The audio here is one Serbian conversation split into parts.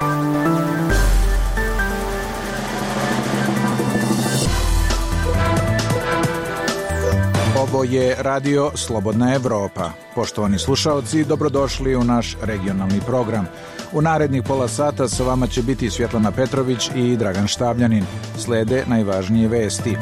Ovo je Radio Slobodna Evropa. Poštovani slušaoci, dobrodošli u naš regionalni program. U narednih pola sata sa vama će biti Svjetlana Petrović i Dragan Štabljanin. Slede najvažnije vesti.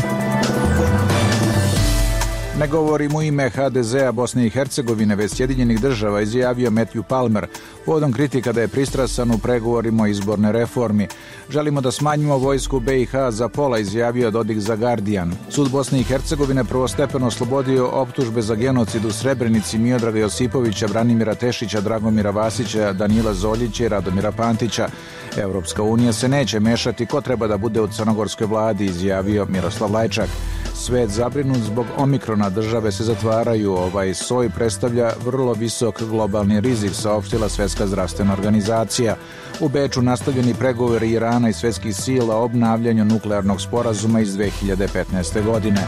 Ne govorim u ime HDZ-a Bosne i Hercegovine, već Sjedinjenih država, izjavio Matthew Palmer, povodom kritika da je pristrasan u pregovorima o izborne reformi. Želimo da smanjimo vojsku BiH za pola, izjavio Dodik za Guardian. Sud Bosne i Hercegovine prvostepeno oslobodio optužbe za genocid u Srebrenici Miodraga Josipovića, Branimira Tešića, Dragomira Vasića, Danila Zoljića i Radomira Pantića. Evropska unija se neće mešati ko treba da bude u crnogorskoj vladi, izjavio Miroslav Lajčak. Svet zabrinut zbog omikrona, države se zatvaraju, ovaj soj predstavlja vrlo visok globalni rizik, saopštila Svjetska zdravstvena organizacija. U Beču nastavljeni pregovori Irana i svjetskih sila o obnavljanju nuklearnog sporazuma iz 2015. godine.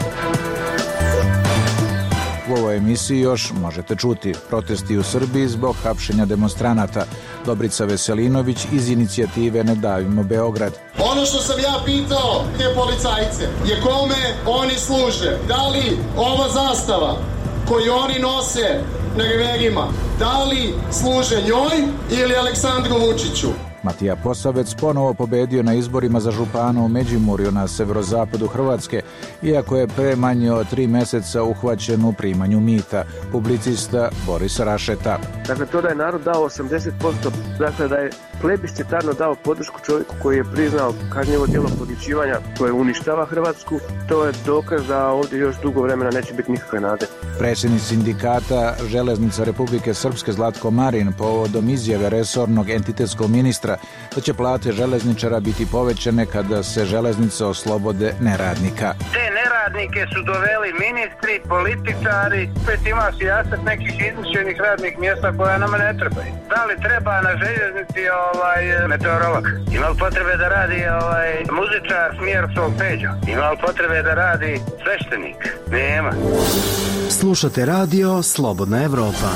U ovoj emisiji još možete čuti protesti u Srbiji zbog hapšenja demonstranata. Dobrica Veselinović iz inicijative Ne davimo Beograd. Ono što sam ja pitao te policajce je kome oni služe. Da li ova zastava koju oni nose na reverima, da li služe njoj ili Aleksandru Vučiću? Matija Posavec ponovo pobedio na izborima za župana u Međimurju na severozapadu Hrvatske, iako je pre manje od 3 meseca uhvaćen u primanju mita. Publicista Boris Rašeta. Dakle, to da je narod dao 80%, dakle da je plebiscitarno dao podršku čovjeku koji je priznao kažnjivo djelo podmićivanja koje uništava Hrvatsku, to je dokaz da ovdje još dugo vremena neće biti nikakve nade. Predsjednik sindikata Železnica Republike Srpske Zlatko Marin povodom izjave resornog entitetskog ministra da će plate železničara biti povećane kada se železnice oslobode neradnika. Te neradnike su doveli ministri, političari, opet ima sijaset nekih izmišljenih radnih mjesta koja nama ne trebaju. Da li treba na željeznici meteorolog? Ima li potrebe da radi muzičar Smjerstvog Peđa? Ima li potrebe da radi sveštenik? Nema. Slušate Radio Slobodna Evropa.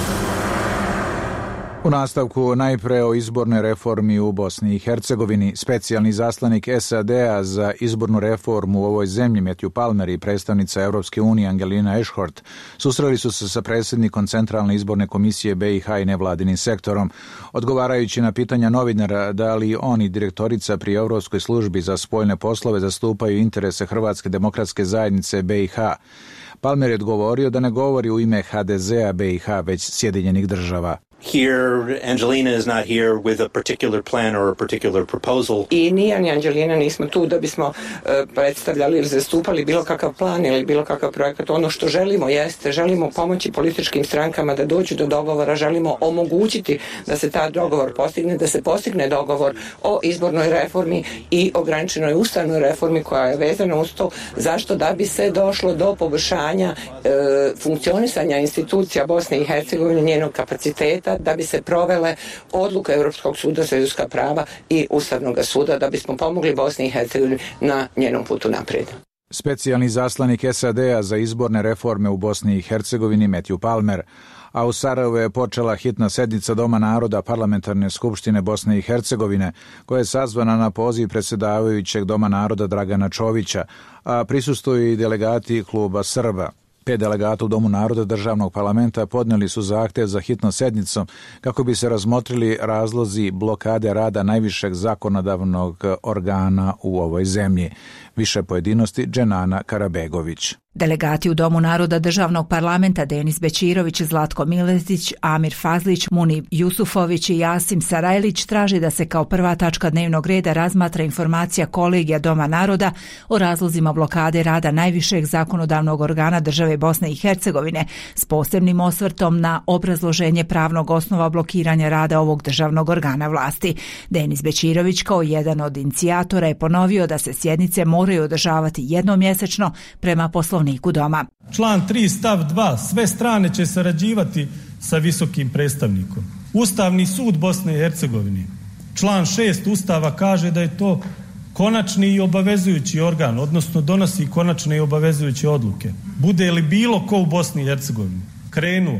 U nastavku najpre o izbornoj reformi u Bosni i Hercegovini. Specijalni zaslanik SAD-a za izbornu reformu u ovoj zemlji Matthew Palmer i predstavnica Evropske unije Angelina Ešhort susreli su se sa predsjednikom Centralne izborne komisije BiH i nevladinim sektorom. Odgovarajući na pitanja novinara da li oni direktorica pri Europskoj službi za spoljne poslove zastupaju interese Hrvatske demokratske zajednice BiH, Palmer je odgovorio da ne govori u ime HDZ-a BiH, već Sjedinjenih država. Here, Angelina is not here with a particular plan or a particular proposal. I ni Angelina nismo tu da bismo predstavljali ili zastupali bilo kakav plan ili bilo kakav projekat. Ono što želimo jeste, želimo pomoći političkim strankama da dođu do dogovora, želimo omogućiti da se taj dogovor postigne, da se postigne dogovor o izbornoj reformi i ograničenoj ustavnoj reformi koja je vezana uz to. Zašto? Da bi se došlo do poboljšanja funkcionisanja institucija Bosne i Hercegovine, njenog kapaciteta, da bi se provele odluke Europskog suda za ljudska prava i Ustavnog suda, da bismo pomogli Bosni i Hercegovini na njenom putu naprijed. Specijalni zaslanik SAD-a za izborne reforme u Bosni i Hercegovini Matthew Palmer. A u Sarajevu je počela hitna sednica Doma naroda Parlamentarne skupštine Bosne i Hercegovine, koja je sazvana na poziv predsjedavajućeg Doma naroda Dragana Čovića, a prisustvuju i delegati kluba Srba. 5 delegata u Domu naroda državnog parlamenta podneli su zahtjev za hitnom sednicom kako bi se razmotrili razlozi blokade rada najvišeg zakonodavnog organa u ovoj zemlji. Više pojedinosti Dženana Karabegović. Delegati u Domu naroda državnog parlamenta Denis Bećirović, Zlatko Miletić, Amir Fazlić, Munib Jusufović i Jasim Sarajlić traže da se kao prva tačka dnevnog reda razmatra informacija kolegija Doma naroda o razlozima blokade rada najvišeg zakonodavnog organa države Bosne i Hercegovine s posebnim osvrtom na obrazloženje pravnog osnova blokiranja rada ovog državnog organa vlasti. Denis Bećirović kao jedan od inicijatora je ponovio da se sjednice moraju održavati jednom mjesečno prema poslovniku Doma. Član 3 stav 2. Sve strane će sarađivati sa visokim predstavnikom. Ustavni sud Bosne i Hercegovine. Član 6 Ustava kaže da je to konačni i obavezujući organ, odnosno donosi konačne i obavezujuće odluke. Bude li bilo ko u Bosni i Hercegovini krenuo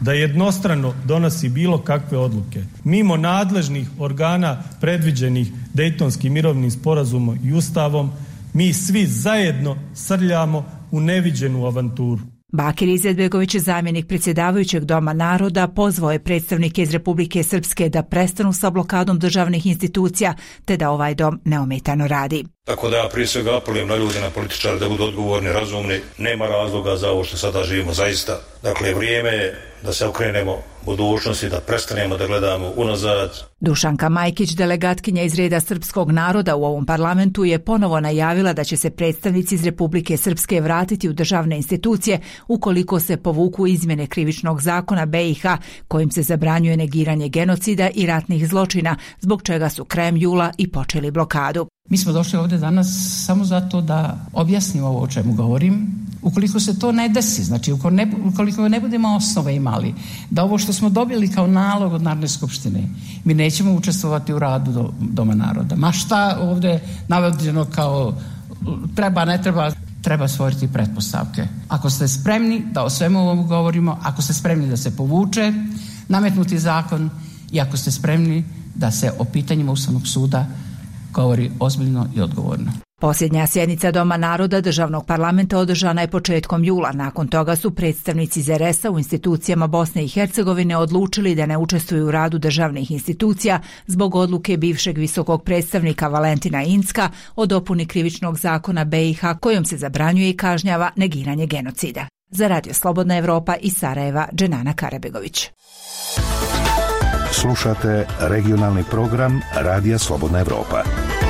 da jednostrano donosi bilo kakve odluke, mimo nadležnih organa predviđenih Dejtonskim mirovnim sporazumom i Ustavom, mi svi zajedno srljamo u neviđenu avanturu. Bakir Izetbegović, zamjenik predsjedavajućeg Doma naroda, pozvao je predstavnike iz Republike Srpske da prestanu sa blokadom državnih institucija te da ovaj dom neometano radi. Tako da ja prije svega apelujem na ljude, na političare da budu odgovorni, razumni. Nema razloga za ovo što sada živimo zaista. Dakle, vrijeme je da se okrenemo budućnosti, da prestanemo da gledamo unazad. Dušanka Majkić, delegatkinja iz reda srpskog naroda u ovom parlamentu, je ponovo najavila da će se predstavnici iz Republike Srpske vratiti u državne institucije ukoliko se povuku izmjene krivičnog zakona BiH kojim se zabranjuje negiranje genocida i ratnih zločina, zbog čega su krajem jula i počeli blokadu. Mi smo došli ovdje danas samo zato da objasnimo ovo o čemu govorim. Ukoliko se to ne desi, znači ukoliko ne budemo osnove imali, da ovo što smo dobili kao nalog od Narodne skupštine, mi nećemo učestvovati u radu Doma naroda. Ma šta ovdje navedeno kao treba, ne treba, treba stvoriti pretpostavke. Ako ste spremni da o svemu ovom govorimo, ako ste spremni da se povuče nametnuti zakon i ako ste spremni da se o pitanjima Ustavnog suda govori ozbiljno i odgovorno. Posljednja sjednica Doma naroda državnog parlamenta održana je početkom jula. Nakon toga su predstavnici ZRS-a u institucijama Bosne i Hercegovine odlučili da ne učestvuju u radu državnih institucija zbog odluke bivšeg visokog predstavnika Valentina Incka o dopuni krivičnog zakona BiH kojom se zabranjuje i kažnjava negiranje genocida. Za Radio Slobodna Evropa iz Sarajeva, Dženana Karabegović. Slušate regionalni program Radija Slobodna Evropa.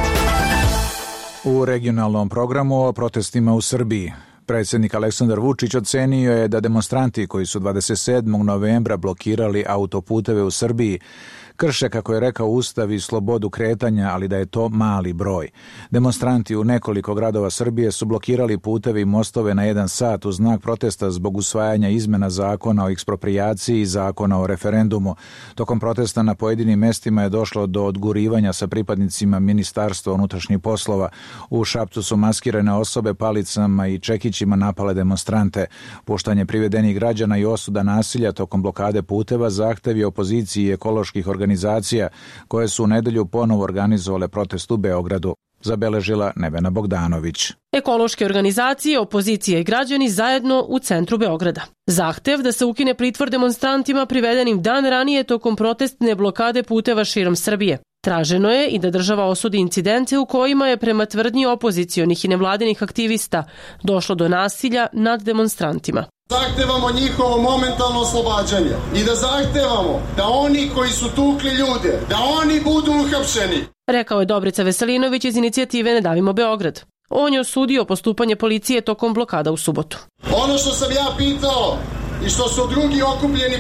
U regionalnom programu o protestima u Srbiji. Predsjednik Aleksandar Vučić ocenio je da demonstranti koji su 27. novembra blokirali autoputeve u Srbiji krše, kako je rekao, Ustav i slobodu kretanja, ali da je to mali broj. Demonstranti u nekoliko gradova Srbije su blokirali puteve i mostove na 1 sat u znak protesta zbog usvajanja izmjena zakona o eksproprijaciji i zakona o referendumu. Tokom protesta na pojedinim mestima je došlo do odgurivanja sa pripadnicima Ministarstva unutrašnjih poslova. U Šapcu su maskirane osobe palicama i čekićima napale demonstrante. Puštanje privedenih građana i osuda nasilja tokom blokade puteva zahtev je opoziciji i ekoloških organizacija koje su u nedelju ponovo organizovale protest u Beogradu, zabeležila Nevena Bogdanović. Ekološke organizacije, opozicija i građani zajedno u centru Beograda. Zahtev da se ukine pritvor demonstrantima privedenim dan ranije tokom protestne blokade puteva širom Srbije. Traženo je i da država osudi incidente u kojima je prema tvrdnji opozicionih i nevladinih aktivista došlo do nasilja nad demonstrantima. Zahtevamo njihovo momentalno oslobađanje i da zahtevamo da oni koji su tukli ljude, da oni budu uhapšeni. Rekao je Dobrica Veselinović iz inicijative Ne davimo Beograd. On je osudio postupanje policije tokom blokada u subotu. Ono što sam ja pitao i što su drugi okupljeni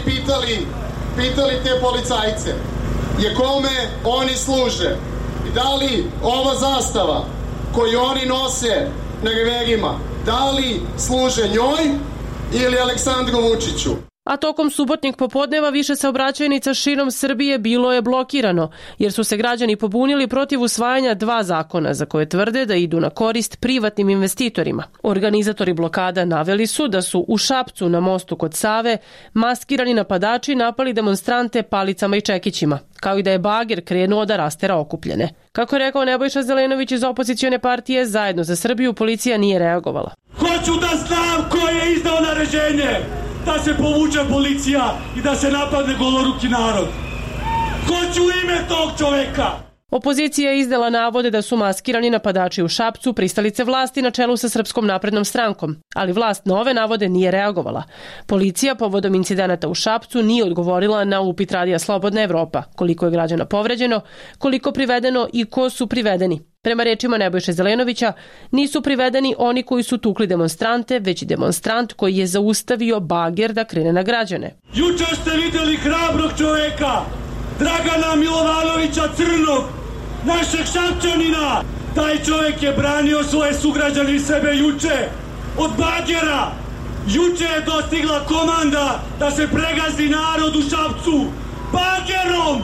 pitali te policajce je kome oni služe. I da li ova zastava koju oni nose na reverima, da li služe njoj ili Aleksandru Vučiću? A tokom subotnjeg popodneva više saobraćajnica širom Srbije bilo je blokirano, jer su se građani pobunili protiv usvajanja 2 zakona za koje tvrde da idu na korist privatnim investitorima. Organizatori blokada naveli su da su u Šapcu na mostu kod Save maskirani napadači napali demonstrante palicama i čekićima, kao i da je bager krenuo da rastera okupljene. Kako je rekao Nebojša Zelenović iz opozicione partije Zajedno za Srbiju, policija nije reagovala. Hoću da znam ko je izdao naređenje da se povuče policija i da se napadne goloruki narod. Hoću ime tog čoveka! Opozicija je izdala navode da su maskirani napadači u Šapcu pristalice vlasti na čelu sa Srpskom naprednom strankom, ali vlast na ove navode nije reagovala. Policija povodom incidenata u Šapcu nije odgovorila na upit Radija Slobodna Evropa, koliko je građana povređeno, koliko privedeno i ko su privedeni. Prema rečima Nebojše Zelenovića, nisu privedeni oni koji su tukli demonstrante, već i demonstrant koji je zaustavio bager da krene na građane. Juče ste vidjeli hrabrog čoveka, Dragana Milovanovića Crnog, našeg Šapčanina. Taj čovjek je branio svoje sugrađane i sebe juče od bagera. Juče je dostigla komanda da se pregazi narod u Šapcu. Bagerom!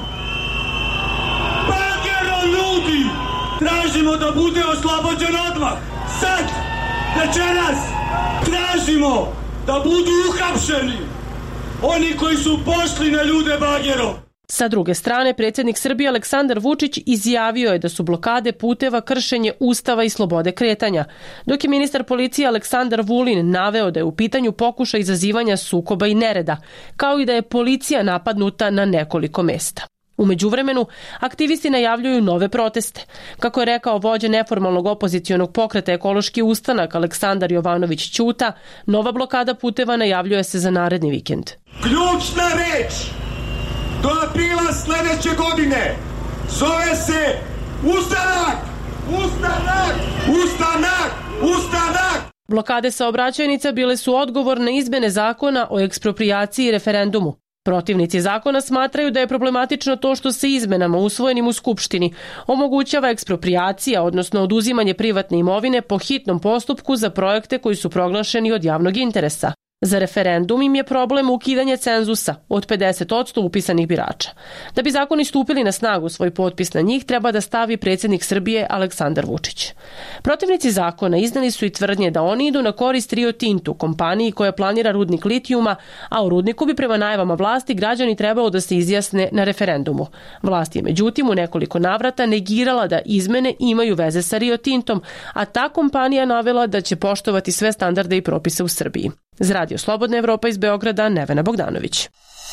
Bagerom, ljudi! Tražimo da bude oslobođen odmah. Sad, večeras, tražimo da budu uhapšeni Oni koji su pošli na ljude bagerom. Sa druge strane, predsjednik Srbije Aleksandar Vučić izjavio je da su blokade puteva kršenje Ustava i slobode kretanja, dok je ministar policije Aleksandar Vulin naveo da je u pitanju pokušaj izazivanja sukoba i nereda, kao i da je policija napadnuta na nekoliko mesta. U međuvremenu, aktivisti najavljuju nove proteste. Kako je rekao vođa neformalnog opozicionog pokreta Ekološki ustanak Aleksandar Jovanović Ćuta, nova blokada puteva najavljuje se za naredni vikend. Ključna reč do aprila sljedeće godine zove se ustanak! Ustanak! Ustanak! Ustanak! Blokade saobraćajnica bile su odgovor na izmene zakona o eksproprijaciji i referendumu. Protivnici zakona smatraju da je problematično to što se izmenama usvojenim u Skupštini omogućava eksproprijacija, odnosno oduzimanje privatne imovine po hitnom postupku za projekte koji su proglašeni od javnog interesa. Za referendum im je problem ukidanje cenzusa od 50% upisanih birača. Da bi zakoni stupili na snagu, svoj potpis na njih treba da stavi predsjednik Srbije Aleksandar Vučić. Protivnici zakona iznali su i tvrdnje da oni idu na korist Rio Tintu, kompaniji koja planira rudnik litijuma, a o rudniku bi prema najavama vlasti građani trebalo da se izjasne na referendumu. Vlast je međutim u nekoliko navrata negirala da izmene imaju veze sa Rio Tintom, a ta kompanija navela da će poštovati sve standarde i propise u Srbiji. Za Radio Slobodna Evropa iz Beograda, Nevena Bogdanović.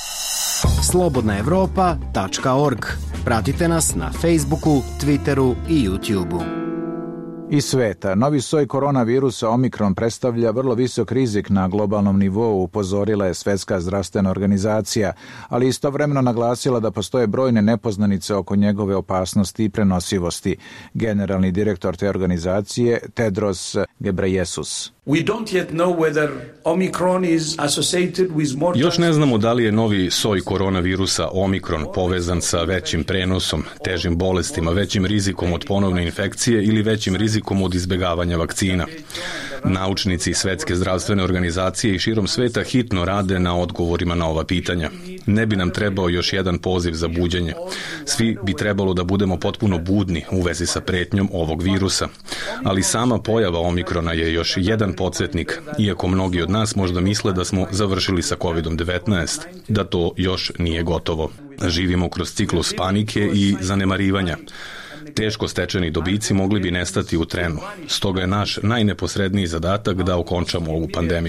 slobodnaevropa.org. Pratite nas na Facebooku, Twitteru i YouTubeu. Iz sveta, novi soj koronavirusa Omikron predstavlja vrlo visok rizik na globalnom nivou, upozorila je Svetska zdravstvena organizacija, ali istovremeno naglasila da postoje brojne nepoznanice oko njegove opasnosti i prenosivosti. Generalni direktor te organizacije, Tedros Ghebreyesus. Još ne znamo da li je novi soj koronavirusa Omikron povezan sa većim prenosom, težim bolestima, većim rizikom od ponovne infekcije ili većim rizikom od izbjegavanja vakcina. Naučnici Svetske zdravstvene organizacije i širom sveta hitno rade na odgovorima na ova pitanja. Ne bi nam trebao još jedan poziv za buđenje. Svi bi trebalo da budemo potpuno budni u vezi sa pretnjom ovog virusa. Ali sama pojava Omikrona je još jedan podsjetnik, iako mnogi od nas možda misle da smo završili sa COVID-19, da to još nije gotovo. Živimo kroz ciklus panike i zanemarivanja. Teško stečeni dobici mogli bi nestati u trenu. Stoga je naš najneposredniji zadatak da okončamo ovu pandemiju.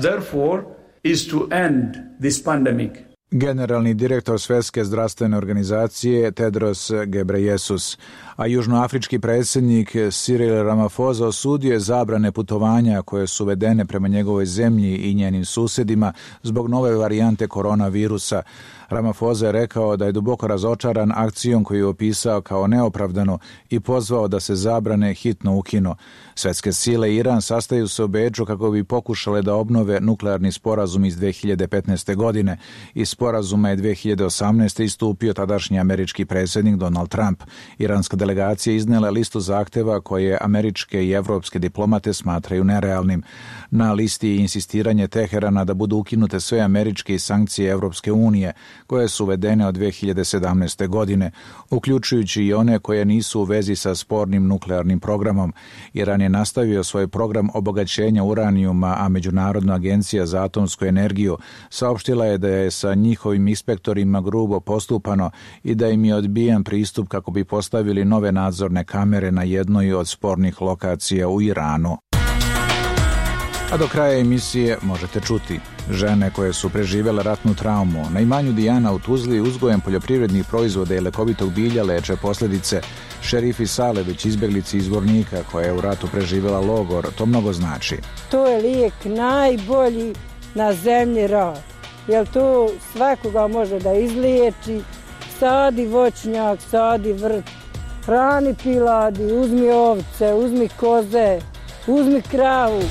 Generalni direktor Svetske zdravstvene organizacije Tedros Ghebreyesus, a južnoafrički predsjednik Cyril Ramaphosa osudio je zabrane putovanja koje su uvedene prema njegovoj zemlji i njenim susjedima zbog nove varijante koronavirusa. Ramaphosa je rekao da je duboko razočaran akcijom koju je opisao kao neopravdanu i pozvao da se zabrane hitno ukinu. Svetske sile i Iran sastaju se u Beču kako bi pokušale da obnove nuklearni sporazum iz 2015. godine. Iz sporazuma je 2018. istupio tadašnji američki predsjednik Donald Trump. Iranska delegacija iznela listu zahteva koje američke i evropske diplomate smatraju nerealnim. Na listi je insistiranje Teherana da budu ukinute sve američke sankcije Evropske unije, koje su uvedene od 2017. godine, uključujući i one koje nisu u vezi sa spornim nuklearnim programom. Iran je nastavio svoj program obogaćenja uranijuma, a Međunarodna agencija za atomsku energiju saopštila je da je sa njihovim inspektorima grubo postupano i da im je odbijen pristup kako bi postavili nove nadzorne kamere na jednoj od spornih lokacija u Iranu. A do kraja emisije možete čuti: žene koje su preživjele ratnu traumu na imanju Dijana u Tuzli uzgojem poljoprivrednih proizvoda i lekovitog bilja leče posljedice. Šerifi Salević, izbjeglici iz Vornika koja je u ratu preživjela logor, to mnogo znači. To je lijek najbolji na zemlji rat, jer to svakoga može da izliječi. Sadi voćnjak, sadi vrt, hrani piladi, uzmi ovce, uzmi koze, uzmi kravu.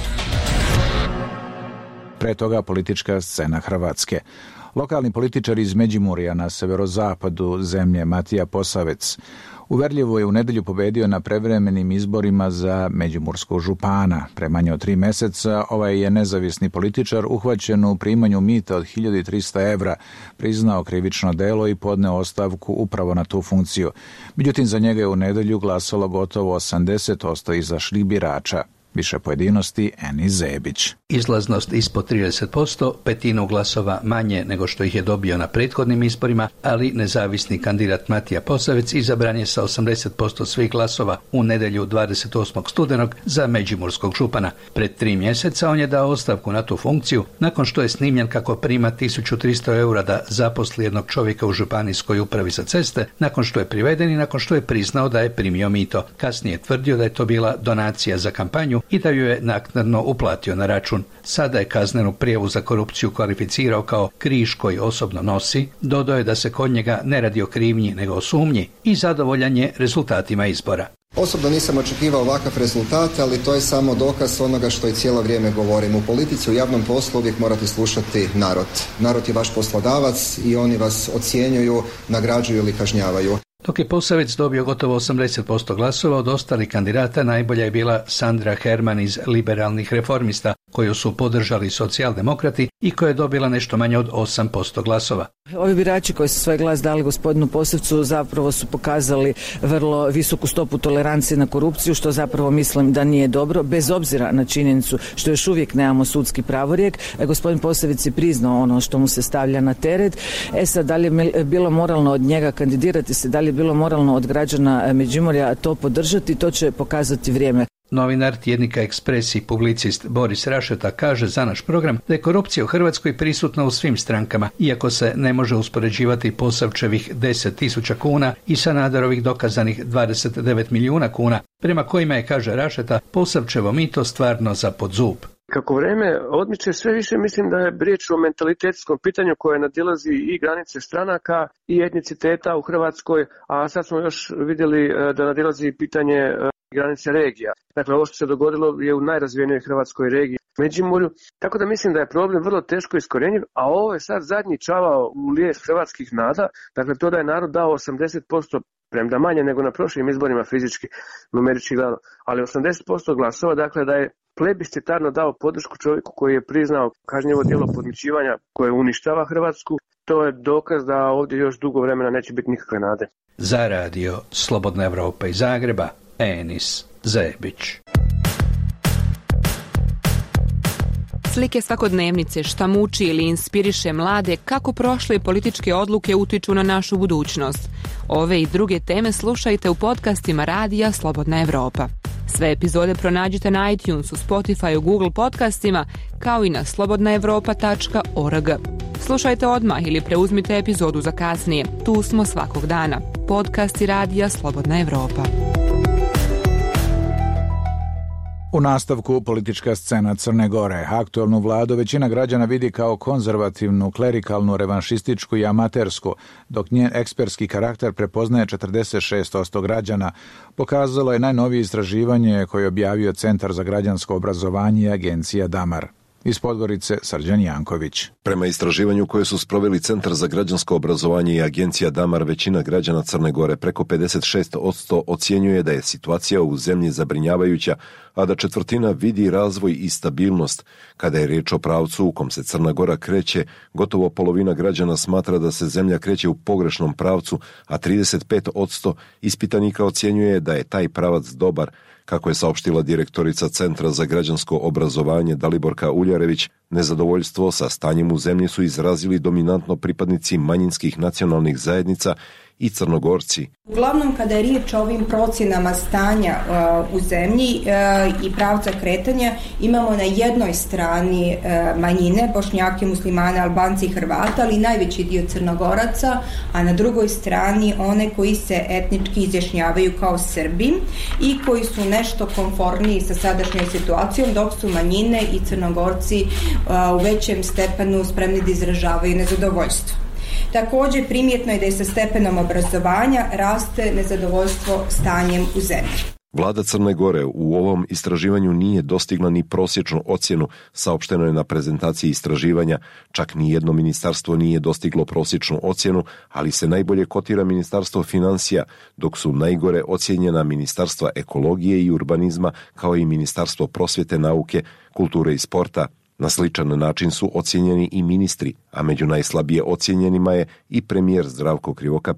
Pre toga politička scena Hrvatske. Lokalni političar iz Međimurja na severozapadu zemlje Matija Posavec uverljivo je u nedelju pobedio na prevremenim izborima za međimurskog župana. Pre manje od 3 meseca ovaj je nezavisni političar uhvaćen u primanju mita od 1300 evra, priznao krivično delo i podneo ostavku upravo na tu funkciju. Međutim, za njega je u nedelju glasalo gotovo 80% izašlih birača. Više pojedinosti Eni Zebić. Izlaznost ispod 30%, petinu glasova manje nego što ih je dobio na prethodnim izborima, ali nezavisni kandidat Matija Posavec izabran je sa 80% svih glasova u nedjelju 28. studenog za međimurskog župana. Pred 3 mjeseca on je dao ostavku na tu funkciju nakon što je snimljen kako prima 1300 eura da zaposli jednog čovjeka u županijskoj upravi za ceste, nakon što je priveden i nakon što je priznao da je primio mito. Kasnije je tvrdio da je to bila donacija za kampanju i da ju je naknadno uplatio na račun. Sada je kaznenu prijavu za korupciju kvalificirao kao križ koji osobno nosi, dodao je da se kod njega ne radi o krivnji nego o sumnji i zadovoljan je rezultatima izbora. Osobno nisam očekivao ovakav rezultat, ali to je samo dokaz onoga što i cijelo vrijeme govorim. U politici, u javnom poslu uvijek morate slušati narod. Narod je vaš poslodavac i oni vas ocjenjuju, nagrađuju ili kažnjavaju. Dok je Posavec dobio gotovo 80% glasova, od ostalih kandidata najbolja je bila Sandra Herman iz Liberalnih reformista, koju su podržali socijaldemokrati i koja je dobila nešto manje od 8% glasova. Ovi birači koji su svoj glas dali gospodinu Posavcu zapravo su pokazali vrlo visoku stopu tolerancije na korupciju, što zapravo mislim da nije dobro, bez obzira na činjenicu što još uvijek nemamo sudski pravorijek. Gospodin Posavec je priznao ono što mu se stavlja na teret. Sad, da li je bilo moralno od njega kandidirati se, da li je bilo moralno od građana Međimurja to podržati, to će pokazati vrijeme. Novinar tjednika Ekspres i publicist Boris Rašeta kaže za naš program da je korupcija u Hrvatskoj prisutna u svim strankama, iako se ne može uspoređivati Posavčevih 10.000 kuna i Sanaderovih dokazanih 29 milijuna kuna, prema kojima je, kaže Rašeta, Posavčevo mito stvarno za pod zub. Kako vreme odmiče, sve više mislim da je riječ o mentalitetskom pitanju koje nadilazi i granice stranaka i etniciteta u Hrvatskoj, a sad smo još vidjeli da nadilazi pitanje granice regija. Dakle, ovo što se dogodilo je u najrazvijenijoj hrvatskoj regiji, Međimurju, tako da mislim da je problem vrlo teško iskorjenjiv, a ovo je sad zadnji čavao u lijes hrvatskih nada, dakle to da je narod dao 80%, premda manje nego na prošlim izborima fizički, numerički gledano, ali 80% glasova, dakle da je plebiscitarno dao podršku čovjeku koji je priznao kažnjivo djelo podmićivanja koje uništava Hrvatsku, to je dokaz da ovdje još dugo vremena neće biti nikakve nade. Za radio Slobodna Evropa iz Zagreba, Enis Zebić. Slike svakodnevnice, šta muči ili inspiriše mlade, kako prošle političke odluke utiču na našu budućnost. Ove i druge teme slušajte u podcastima radija Slobodna Evropa. Sve epizode pronađite na iTunesu, Spotifyu, Google podcastima, kao i na slobodnaevropa.org. Slušajte odmah ili preuzmite epizodu za kasnije. Tu smo svakog dana. Podcasti radija Slobodna Evropa. U nastavku politička scena Crne Gore. Aktualnu vladu većina građana vidi kao konzervativnu, klerikalnu, revanšističku i amatersku, dok njen ekspertski karakter prepoznaje 46% građana, pokazalo je najnovije istraživanje koje je objavio Centar za građansko obrazovanje i agencija Damar. Iz Podgorice, Srđan Janković. Prema istraživanju koje su sproveli Centar za građansko obrazovanje i agencija Damar, većina građana Crne Gore, preko 56%, ocjenjuje da je situacija u zemlji zabrinjavajuća, a da četvrtina vidi razvoj i stabilnost. Kada je riječ o pravcu u kom se Crna Gora kreće, gotovo polovina građana smatra da se zemlja kreće u pogrešnom pravcu, a 35% ispitanika ocjenjuje da je taj pravac dobar. Kako je saopštila direktorica Centra za građansko obrazovanje Daliborka Uljarević, nezadovoljstvo sa stanjem u zemlji su izrazili dominantno pripadnici manjinskih nacionalnih zajednica i Crnogorci. Uglavnom, kada je riječ o ovim procjenama stanja u zemlji i pravca kretanja, imamo na jednoj strani manjine, Bošnjake, Muslimane, Albanci i Hrvata, ali najveći dio Crnogoraca, a na drugoj strani one koji se etnički izjašnjavaju kao Srbi i koji su nešto konformniji sa sadašnjoj situacijom, dok su manjine i Crnogorci u većem stepenu spremni da izražavaju nezadovoljstvo. Također primjetno je da je sa stepenom obrazovanja raste nezadovoljstvo stanjem u zemlji. Vlada Crne Gore u ovom istraživanju nije dostigla ni prosječnu ocjenu, saopšteno je na prezentaciji istraživanja. Čak ni jedno ministarstvo nije dostiglo prosječnu ocjenu, ali se najbolje kotira Ministarstvo financija, dok su najgore ocjenjena Ministarstva ekologije i urbanizma, kao i Ministarstvo prosvjete, nauke, kulture i sporta. Na sličan način su ocjenjeni i ministri, a među najslabije ocjenjenima je i premijer Zdravko Krivokapić.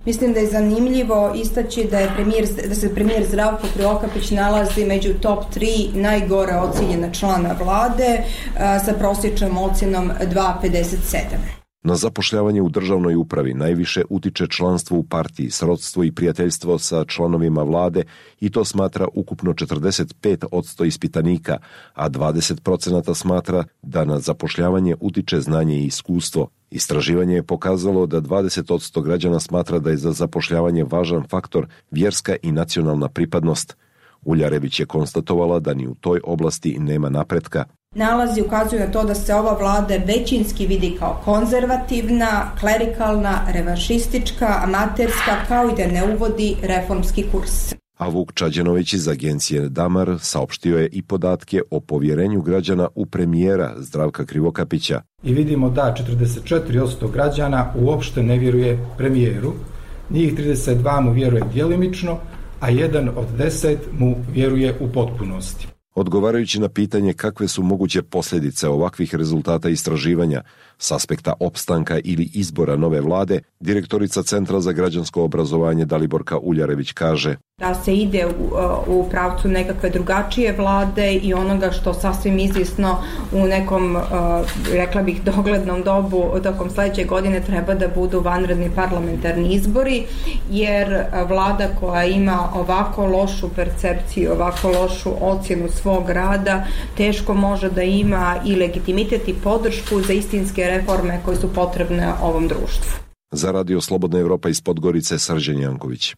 Mislim da je zanimljivo istaći da se premijer Zdravko Krivokapić nalazi među top 3 najgore ocijenjena člana vlade sa prosječnom ocjenom 2,57. Na zapošljavanje u državnoj upravi najviše utiče članstvo u partiji, srodstvo i prijateljstvo sa članovima vlade i to smatra ukupno 45% ispitanika, a 20% smatra da na zapošljavanje utiče znanje i iskustvo. Istraživanje je pokazalo da 20% građana smatra da je za zapošljavanje važan faktor vjerska i nacionalna pripadnost. Uljarević je konstatovala da ni u toj oblasti nema napretka. Nalazi ukazuju na to da se ova vlada većinski vidi kao konzervativna, klerikalna, revanšistička, amaterska, kao i da ne uvodi reformski kurs. A Vuk Čađenović iz agencije Damar saopštio je i podatke o povjerenju građana u premijera Zdravka Krivokapića. I vidimo da 44% građana uopšte ne vjeruje premijeru, njih 32 mu vjeruje djelimično, a 1 od 10 mu vjeruje u potpunosti. Odgovarajući na pitanje kakve su moguće posljedice ovakvih rezultata istraživanja s aspekta opstanka ili izbora nove vlade, direktorica Centra za građansko obrazovanje Daliborka Uljarević kaže: da se ide u pravcu nekakve drugačije vlade i onoga što sasvim izvjesno u nekom, rekla bih, doglednom dobu tokom sljedeće godine treba da budu vanredni parlamentarni izbori, jer vlada koja ima ovako lošu percepciju, ovako lošu ocjenu svog rada, teško može da ima i legitimitet i podršku za istinske reforme koje su potrebne ovom društvu. Za Radio Slobodna Evropa iz Podgorice, Srđan Janković.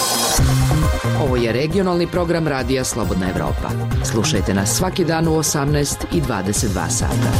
Ovo je regionalni program Radija Slobodna Evropa. Slušajte nas svaki dan u 18 i 22 sata.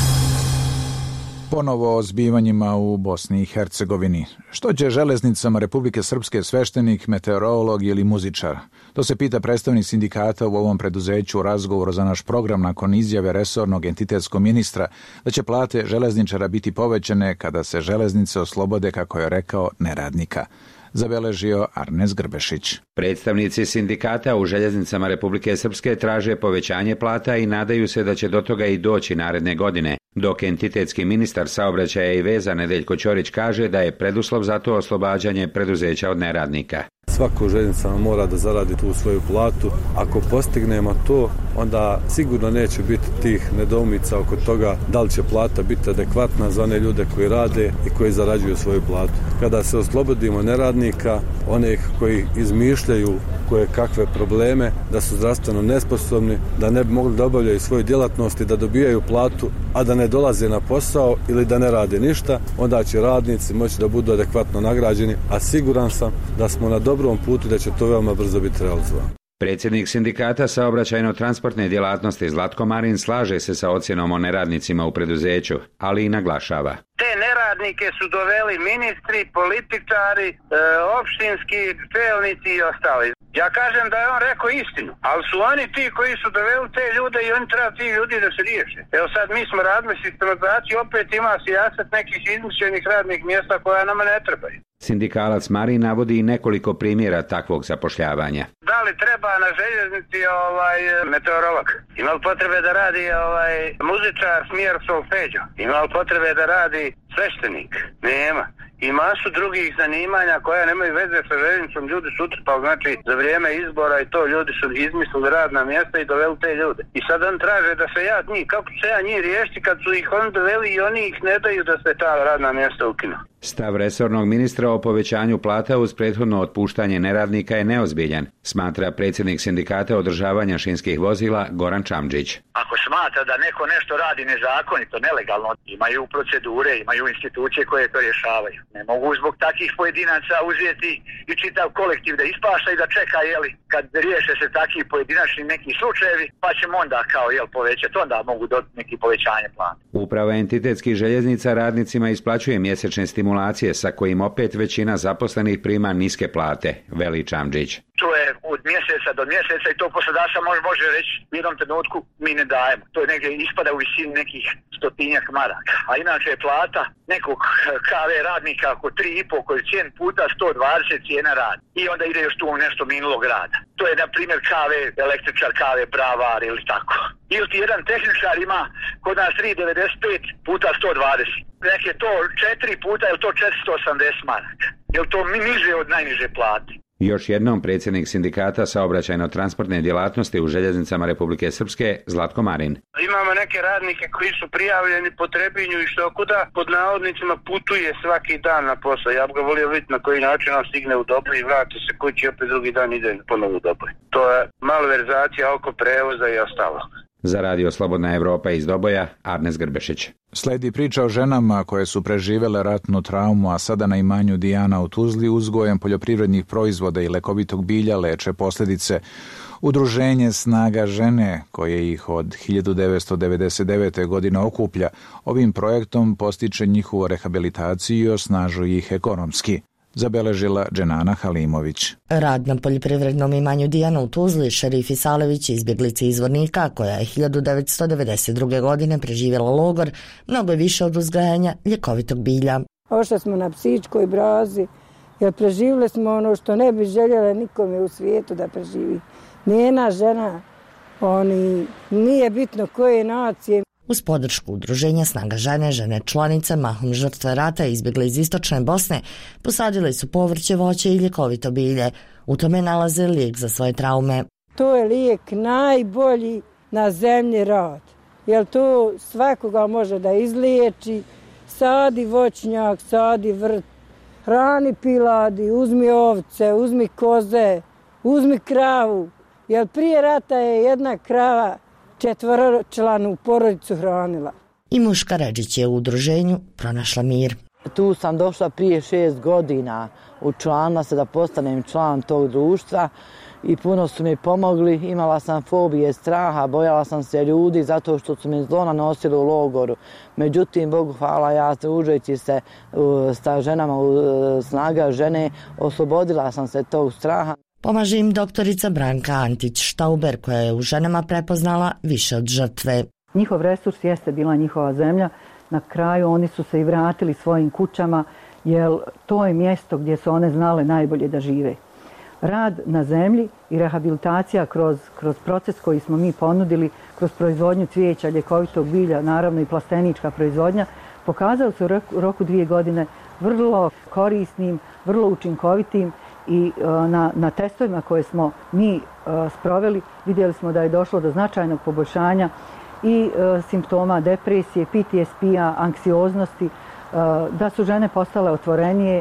Ponovo o zbivanjima u Bosni i Hercegovini. Što će železnicama Republike Srpske sveštenik, meteorolog ili muzičar? To se pita predstavnik sindikata u ovom preduzeću u razgovoru za naš program nakon izjave resornog entitetskog ministra da će plate železničara biti povećane kada se železnice oslobode, kako je rekao, neradnika. Zabeležio Arnes Grbešić. Predstavnici sindikata u željeznicama Republike Srpske traže povećanje plata i nadaju se da će do toga i doći naredne godine, dok entitetski ministar saobraćaja i veza Nedeljko Ćorić kaže da je preduslov za to oslobađanje preduzeća od neradnika. Svako željeznica mora da zaradi tu svoju platu. Ako postignemo to, onda sigurno neće biti tih nedoumica oko toga da li će plata biti adekvatna za one ljude koji rade i koji zarađuju svoju platu. Kada se oslobodimo neradnika, onih koji izmišljaju koje kakve probleme, da su zdravstveno nesposobni, da ne bi mogli da obavljaju svoju djelatnost i da dobijaju platu, a da ne dolaze na posao ili da ne rade ništa, onda će radnici moći da budu adekvatno nagrađeni, a siguran sam da smo na dobrom putu da će to veoma brzo biti realizovano. Predsjednik sindikata saobraćajno-transportne djelatnosti Zlatko Marin slaže se sa ocjenom o neradnicima u preduzeću, ali i naglašava: te neradnike su doveli ministri, političari, opštinski čelnici i ostali. Ja kažem da je on rekao istinu, ali su oni ti koji su doveli te ljude i oni treba ti ljudi da se riješe. Evo sad mi smo radili sistematizaciju, opet ima sijaset nekih izmišljenih radnih mjesta koja nama ne trebaju. Sindikalac Marin navodi i nekoliko primjera takvog zapošljavanja. Da li treba na željeznici meteorolog? Ima li potrebe da radi muzičar smjer solfeđo? Ima li potrebe da radi sveštenik? Nema. I masu drugih zanimanja koja nemaju veze sa željeznicom, ljudi su utrpali, znači za vrijeme izbora i to ljudi su izmislili radna mjesta i doveli te ljude. I sad on traže da se ja njih, kako se ja njih riješiti kad su ih on doveli i oni ih ne daju da se ta radna mjesta ukinu. Stav resornog ministra o povećanju plata uz prethodno otpuštanje neradnika je neozbiljan, smatra predsjednik sindikata održavanja šinskih vozila Goran Čamđić. Ako smatra da neko nešto radi nezakonito, nelegalno, imaju procedure, imaju institucije koje to rješavaju. Ne mogu zbog takih pojedinaca uzeti i čitav kolektiv da ispašta i da čeka, kad riješe se takvi pojedinačni neki slučajevi, pa ćemo onda povećati, onda mogu dobiti neki povećanje plata. Uprava entitetskih željeznica radnicima isplaćuje mjesečne stimulacije sa kojim opet većina zaposlenih prima niske plate, veli Čamđić. To je od mjeseca do mjeseca i to poslodavca može reći u jednom trenutku mi ne dajemo. To je negdje ispada u visini nekih 100-tinjak maraka. A inače je plata nekog KV radnika oko 3,5 koeficijent puta 120 cijena rada. I onda ide još tu nešto minulog rada. To je na primjer KV električar, KV bravar ili tako. Ili ti jedan tehničar ima kod nas 3,95 puta 120. Nek je to 4 puta, je to 480 maraka. Jer to niže od najniže plate. Još jednom predsjednik sindikata saobraćajno-transportne djelatnosti u željeznicama Republike Srpske, Zlatko Marin. Imamo neke radnike koji su prijavljeni po Trebinju i što kuda pod navodnicima putuje svaki dan na posao. Ja bih ga volio vidjeti na koji način on stigne u Doboj i vrati se kući i opet drugi dan ide ponovo u Doboj. To je malverzacija oko prevoza i ostalo. Za Radio Slobodna Evropa iz Doboja, Arnes Grbešić. Sledi priča o ženama koje su preživele ratnu traumu, a sada na imanju Dijana u Tuzli uzgojem poljoprivrednih proizvoda i lekovitog bilja leče posljedice. Udruženje Snaga žene, koje ih od 1999. godine okuplja, ovim projektom postiče njihovu rehabilitaciju i osnažuje ih ekonomski, zabeležila Dženana Halimović. Rad na poljoprivrednom imanju Dijana u Tuzli, Šerif Isalević, izbjeglici iz Vornika, koja je 1992. godine preživjela logor, mnogo je više od uzgajanja ljekovitog bilja. Ošli smo na psičkoj brazi, jer preživjeli smo ono što ne bi željela nikome u svijetu da preživi. Njena žena, nije bitno koje nacije. Uz podršku udruženja Snaga žene, žene članice, mahom žrtve rata izbjegle iz istočne Bosne, posadili su povrće, voće i ljekovito bilje. U tome nalaze lijek za svoje traume. To je lijek najbolji na zemlji rad, jer to svakoga može da izliječi. Sadi voćnjak, sadi vrt, hrani piladi, uzmi ovce, uzmi koze, uzmi kravu, jer prije rata je jedna krava 4-članu porodicu hranila. I Muška Redžić je u udruženju pronašla mir. Tu sam došla prije 6 godina, učlanila se da postanem član tog društva i puno su mi pomogli. Imala sam fobije, straha, bojala sam se ljudi zato što su mi zlo nanosili u logoru. Međutim, Bogu hvala, ja družeći se sa ženama u Snaga žene, oslobodila sam se tog straha. Pomaže im doktorica Branka Antić-Štauber, koja je u ženama prepoznala više od žrtve. Njihov resurs jeste bila njihova zemlja. Na kraju oni su se i vratili svojim kućama, jer to je mjesto gdje su one znale najbolje da žive. Rad na zemlji i rehabilitacija kroz proces koji smo mi ponudili, kroz proizvodnju cvijeća, ljekovitog bilja, naravno i plastenička proizvodnja, pokazao se u roku 2 godine vrlo korisnim, vrlo učinkovitim. I na testovima koje smo mi sproveli vidjeli smo da je došlo do značajnog poboljšanja i simptoma depresije, PTSP-a, anksioznosti, da su žene postale otvorenije,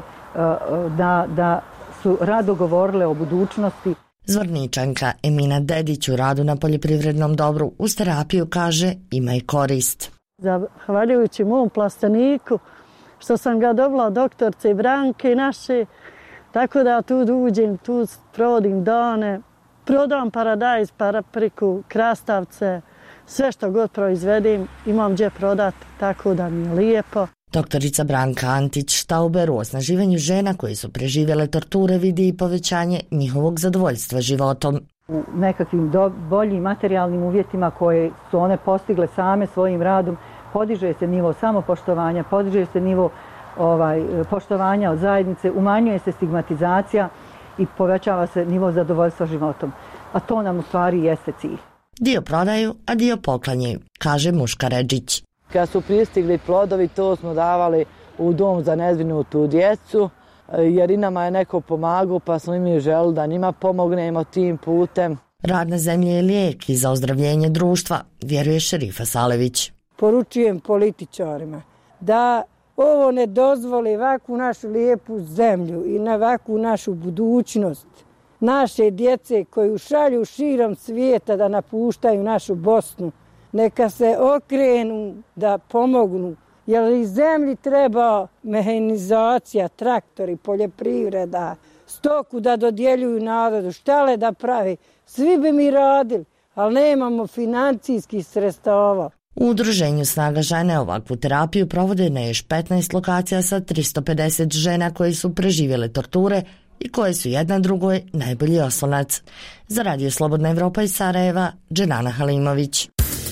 da su rado govorile o budućnosti. Zvorničanka Emina Dedić u radu na poljoprivrednom dobru uz terapiju kaže ima i korist. Zahvaljujući mom plasteniku što sam ga dobila doktorce Branke naše, tako da tu uđem, tu provodim dane, prodam paradajz, papriku, krastavce, sve što god proizvedim imam gdje prodati, tako da mi je lijepo. Doktorica Branka Antić-Štauber u osnaživanju žena koji su preživjele torture vidi i povećanje njihovog zadovoljstva životom. U nekakvim boljim materijalnim uvjetima koje su one postigle same svojim radom, podiže se nivo samopoštovanja, podiže se nivo poštovanja od zajednice, umanjuje se stigmatizacija i povećava se nivo zadovoljstva životom. A to nam u stvari jeste cilj. Dio prodaju, a dio poklanjaju, kaže Muška Redžić. Kad su pristigli plodovi, to smo davali u dom za nezbrinutu djecu, jer i nama je neko pomagao, pa smo i mi želili da njima pomognemo tim putem. Rad na zemlji je lijek i za ozdravljenje društva, vjeruje Šerif Isalević. Poručujem političarima da ovo ne dozvoli ovakvu našu lijepu zemlju i na ovakvu našu budućnost. Naše djece koju šalju širom svijeta da napuštaju našu Bosnu, neka se okrenu da pomognu, jer i zemlji treba mehanizacija, traktori, poljoprivreda, stoku da dodjeljuju narodu, štale da pravi. Svi bi mi radili, ali nemamo financijskih sredstava. U udruženju Snaga žene ovakvu terapiju provode na još 15 lokacija sa 350 žena koji su preživjele torture i koje su jedna drugoj najbolji oslonac. Za Radio Slobodna Evropa iz Sarajeva, Dženana Halimović.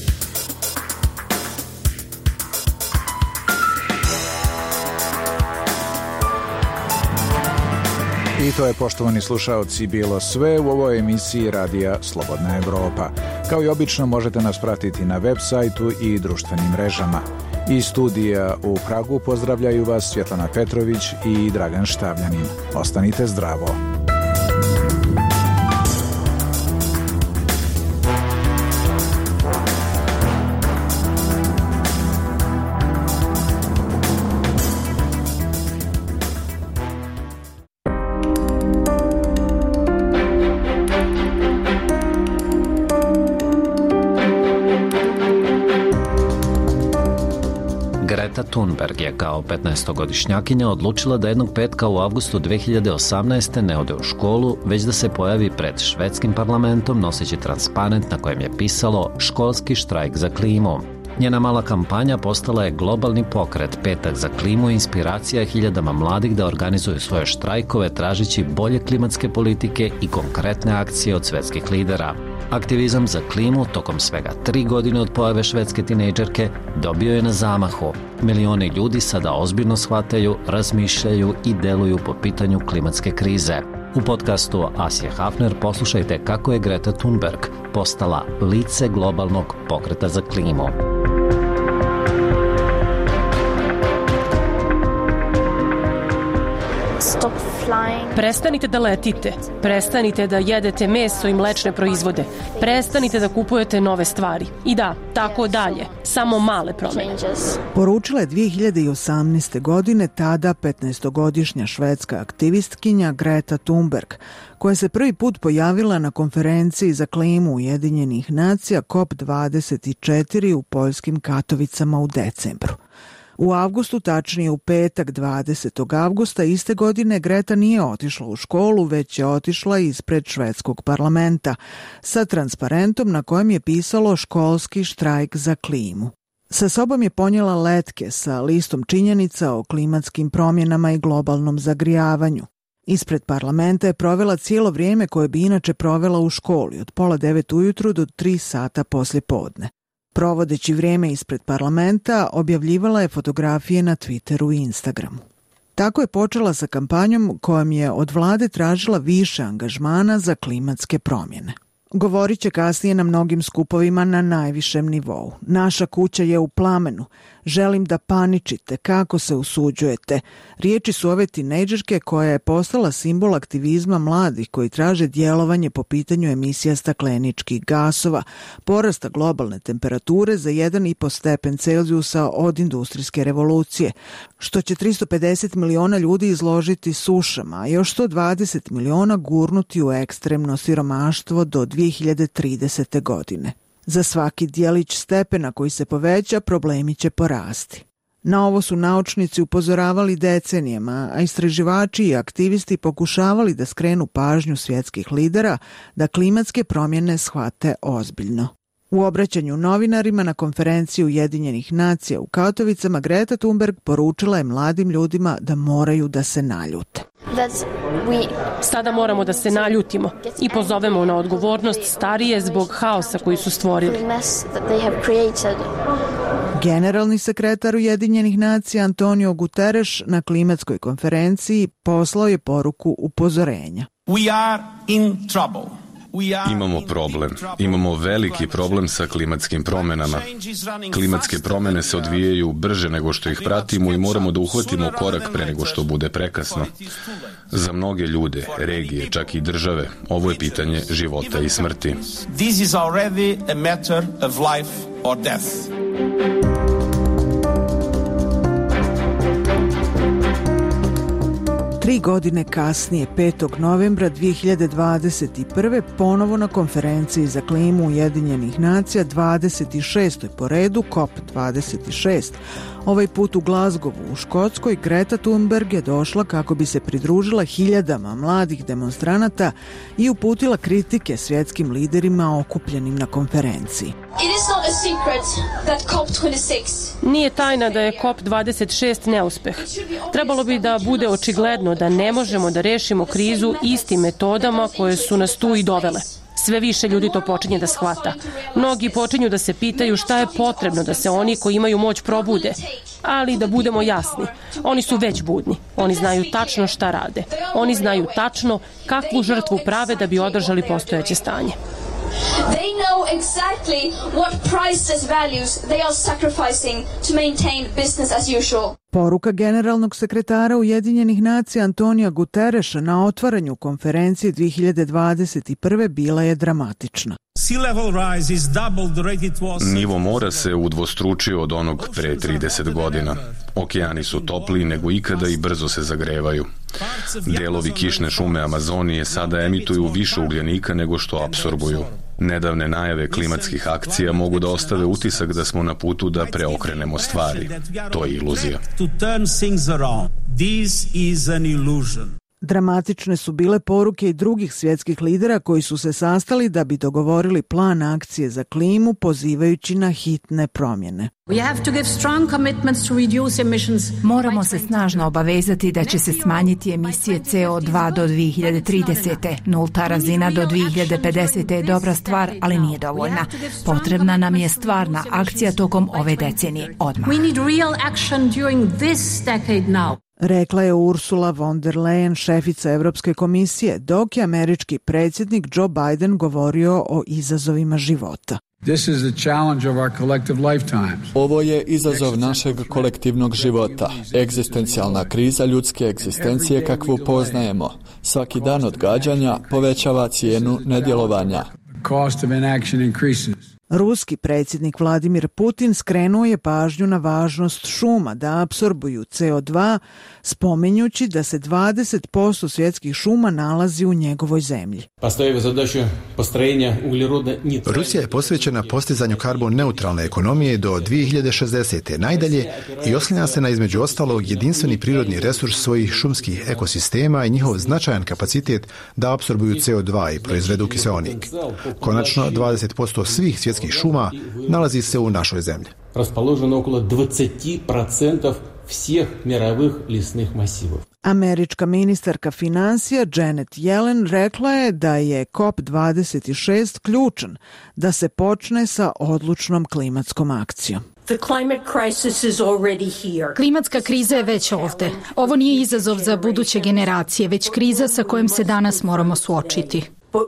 I to je, poštovani slušaoci, bilo sve u ovoj emisiji Radija Slobodna Evropa. Kao i obično možete nas pratiti na web sajtu i društvenim mrežama. Iz studija u Pragu pozdravljaju vas Svjetlana Petrović i Dragan Štavljanin. Ostanite zdravo. Greta Thunberg je kao 15-godišnjakinja odlučila da jednog petka u avgustu 2018. ne ode u školu, već da se pojavi pred švedskim parlamentom noseći transparent na kojem je pisalo školski štrajk za klimu. Njena mala kampanja postala je globalni pokret. Petak za klimu i inspiracija hiljadama mladih da organizuju svoje štrajkove tražeći bolje klimatske politike i konkretne akcije od svetskih lidera. Aktivizam za klimu tokom svega 3 godine od pojave švedske tinejdžerke dobio je na zamahu. Milioni ljudi sada ozbiljno shvataju, razmišljaju i deluju po pitanju klimatske krize. U podcastu Asje Hafner poslušajte kako je Greta Thunberg postala lice globalnog pokreta za klimu. Prestanite da letite, prestanite da jedete meso i mlečne proizvode, prestanite da kupujete nove stvari. I da, tako dalje, samo male promjene. Poručila je 2018. godine tada 15-godišnja švedska aktivistkinja Greta Thunberg, koja se prvi put pojavila na konferenciji za klimu Ujedinjenih nacija COP24 u poljskim Katovicama u decembru. U avgustu, tačnije u petak 20. avgusta iste godine, Greta nije otišla u školu, već je otišla ispred švedskog parlamenta sa transparentom na kojem je pisalo školski štrajk za klimu. Sa sobom je ponijela letke sa listom činjenica o klimatskim promjenama i globalnom zagrijavanju. Ispred parlamenta je provela cijelo vrijeme koje bi inače provela u školi, od 8:30 ujutru do 3 sata poslje podne. Provodeći vrijeme ispred parlamenta, objavljivala je fotografije na Twitteru i Instagramu. Tako je počela sa kampanjom kojom je od vlade tražila više angažmana za klimatske promjene. Govorit će kasnije na mnogim skupovima na najvišem nivou. Naša kuća je u plamenu. Želim da paničite. Kako se usuđujete? Riječi su ove tinejdžerke koja je postala simbol aktivizma mladih koji traže djelovanje po pitanju emisija stakleničkih gasova, porasta globalne temperature za 1,5 stepen Celzijusa od industrijske revolucije, što će 350 miliona ljudi izložiti sušama, a još 120 miliona gurnuti u ekstremno siromaštvo do 2030. godine. Za svaki dijelić stepena koji se poveća, problemi će porasti. Na ovo su naučnici upozoravali decenijama, a istraživači i aktivisti pokušavali da skrenu pažnju svjetskih lidera da klimatske promjene shvate ozbiljno. U obraćanju novinarima na konferenciji Ujedinjenih nacija u Katovicama, Greta Thunberg poručila je mladim ljudima da moraju da se naljute. Sada moramo da se naljutimo i pozovemo na odgovornost starije zbog haosa koji su stvorili. Generalni sekretar Ujedinjenih nacija Antonio Guterres na klimatskoj konferenciji poslao je poruku upozorenja. Imamo problem. Imamo veliki problem sa klimatskim promjenama. Klimatske promjene se odvijaju brže nego što ih pratimo i moramo da uhvatimo korak pre nego što bude prekasno. Za mnoge ljude, regije, čak i države, ovo je pitanje života i smrti. This is already a matter of life or death. Tri godine kasnije, 5. novembra 2021. ponovo na konferenciji za klimu Ujedinjenih nacija, 26. po redu, COP26, ovaj put u Glasgowu u Škotskoj, Greta Thunberg je došla kako bi se pridružila hiljadama mladih demonstranata i uputila kritike svjetskim liderima okupljenim na konferenciji. Nije tajna da je COP26 neuspeh. Trebalo bi da bude očigledno da ne možemo da rešimo krizu istim metodama koje su nas tu i dovele. Sve više ljudi to počinje da shvata. Mnogi počinju da se pitaju šta je potrebno da se oni koji imaju moć probude. Ali da budemo jasni, oni su već budni. Oni znaju tačno šta rade. Oni znaju tačno kakvu žrtvu prave da bi održali postojeće stanje. They know exactly what priceless values they are sacrificing to maintain business as usual. Poruka generalnog sekretara Ujedinjenih nacija Antonija Gutereša na otvaranju konferencije 2021. bila je dramatična. Nivo mora se udvostručio od onog pre 30 godina. Okeani su topliji nego ikada i brzo se zagrevaju. Delovi kišne šume Amazonije sada emituju više ugljenika nego što apsorbuju. Nedavne najave klimatskih akcija mogu da ostave utisak da smo na putu da preokrenemo stvari. To je iluzija. Dramatične su bile poruke i drugih svjetskih lidera koji su se sastali da bi dogovorili plan akcije za klimu pozivajući na hitne promjene. Moramo se snažno obavezati da će se smanjiti emisije CO2 do 2030. Nulta razina do 2050. je dobra stvar, ali nije dovoljna. Potrebna nam je stvarna akcija tokom ove decenije odmah. Rekla je Ursula von der Leyen, šefica Evropske komisije, dok je američki predsjednik Joe Biden govorio o izazovima života. Ovo je izazov našeg kolektivnog života, egzistencijalna kriza ljudske egzistencije kakvu poznajemo. Svaki dan odgađanja povećava cijenu nedjelovanja. Ruski predsjednik Vladimir Putin skrenuo je pažnju na važnost šuma da apsorbuju CO2, spominjući da se 20% svjetskih šuma nalazi u njegovoj zemlji. Rusija je posvećena postizanju karbon neutralne ekonomije do 2060. najdalje i oslanja se na između ostalog jedinstveni prirodni resurs svojih šumskih ekosistema i njihov značajan kapacitet da apsorbuju CO2 i proizvedu kiseonik. Konačno, 20% svih svjetskih šuma nalazi se u našoj zemlji. Raspoloženo okolo 20% svih mirovih lisnih masivov. Američka ministarka financija Janet Yellen rekla je da je COP26 ključan da se počne sa odlučnom klimatskom akcijom. Klimatska kriza je već ovdje. Ovo nije izazov za buduće generacije, već kriza sa kojom se danas moramo suočiti.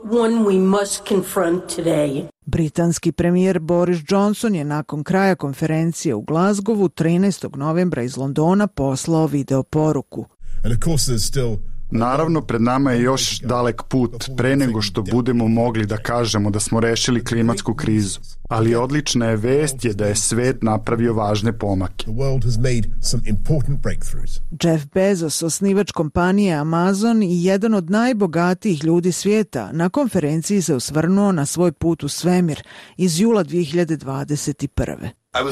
Britanski premijer Boris Johnson je nakon kraja konferencije u Glasgowu 13. novembra iz Londona poslao video poruku. Naravno, pred nama je još dalek put pre nego što budemo mogli da kažemo da smo rešili klimatsku krizu. Ali odlična je vest je da je svet napravio važne pomake. Jeff Bezos, osnivač kompanije Amazon i jedan od najbogatijih ljudi svijeta, na konferenciji se osvrnuo na svoj put u svemir iz jula 2021.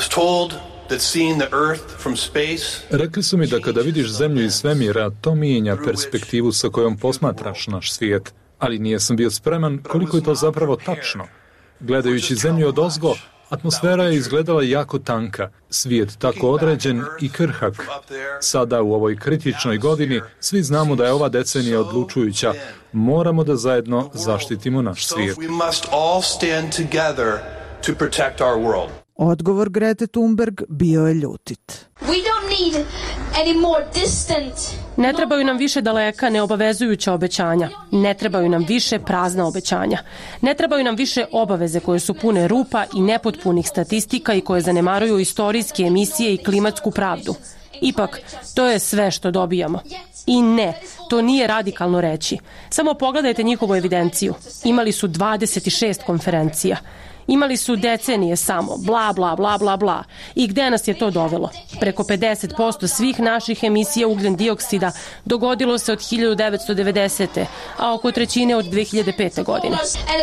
Rekli su mi da kada vidiš zemlju iz svemira, to mijenja perspektivu sa kojom posmatraš naš svijet, ali nisam bio spreman koliko je to zapravo tačno. Gledajući zemlju odozgo, atmosfera je izgledala jako tanka, svijet tako određen i krhak. Sada u ovoj kritičnoj godini svi znamo da je ova decenija odlučujuća. Moramo da zajedno zaštitimo naš svijet. Odgovor Grete Thunberg bio je ljutit. Ne trebaju nam više daleka neobavezujuća obećanja. Ne trebaju nam više prazna obećanja. Ne trebaju nam više obaveze koje su pune rupa i nepotpunih statistika i koje zanemaruju istorijske emisije i klimatsku pravdu. Ipak, to je sve što dobijamo. I ne, to nije radikalno reći. Samo pogledajte njihovu evidenciju. Imali su 26 konferencija. Imali su decenije samo, bla, bla, bla, bla, bla. I gde nas je to dovelo? Preko 50% svih naših emisija ugljen dioksida dogodilo se od 1990. a oko trećine od 2005. godine.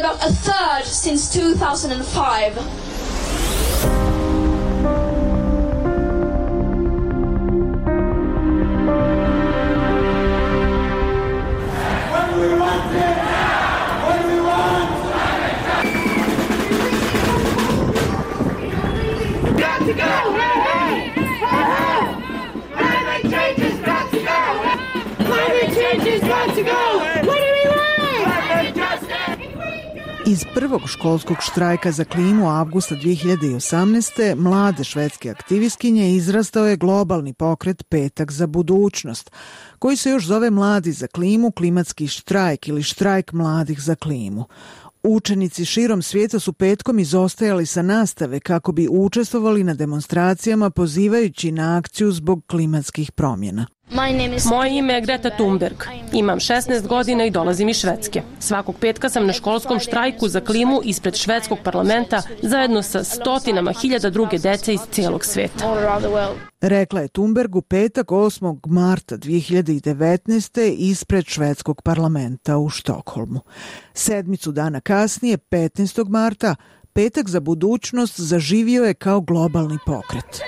Iz prvog školskog štrajka za klimu avgusta 2018. mlade švedske aktivistkinje izrastao je globalni pokret Petak za budućnost, koji se još zove Mladi za klimu, klimatski štrajk ili štrajk mladih za klimu. Učenici širom svijeta su petkom izostajali sa nastave kako bi učestvovali na demonstracijama pozivajući na akciju zbog klimatskih promjena. Moje ime je Greta Thunberg. Imam 16 godina i dolazim iz Švedske. Svakog petka sam na školskom štrajku za klimu ispred švedskog parlamenta zajedno sa stotinama hiljada druge dece iz cijelog sveta. Rekla je Thunberg u petak 8. marta 2019. ispred švedskog parlamenta u Štokholmu. Sedmicu dana kasnije, 15. marta, Petak za budućnost zaživio je kao globalni pokret.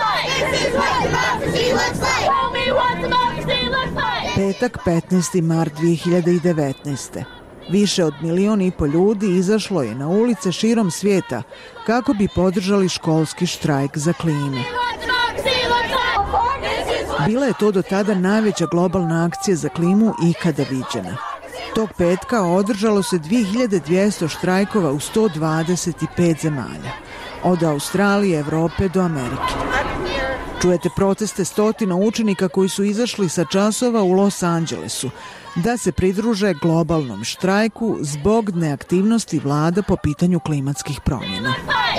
Petak 15. mart 2019. Više od 1,5 miliona ljudi izašlo je na ulice širom svijeta kako bi podržali školski štrajk za klimu. Bila je to do tada najveća globalna akcija za klimu ikada viđena. Tog petka održalo se 2200 štrajkova u 125 zemalja, od Australije, Evrope do Amerike. Čujete proteste stotina učenika koji su izašli sa časova u Los Angelesu da se pridruže globalnom štrajku zbog neaktivnosti vlada po pitanju klimatskih promjena.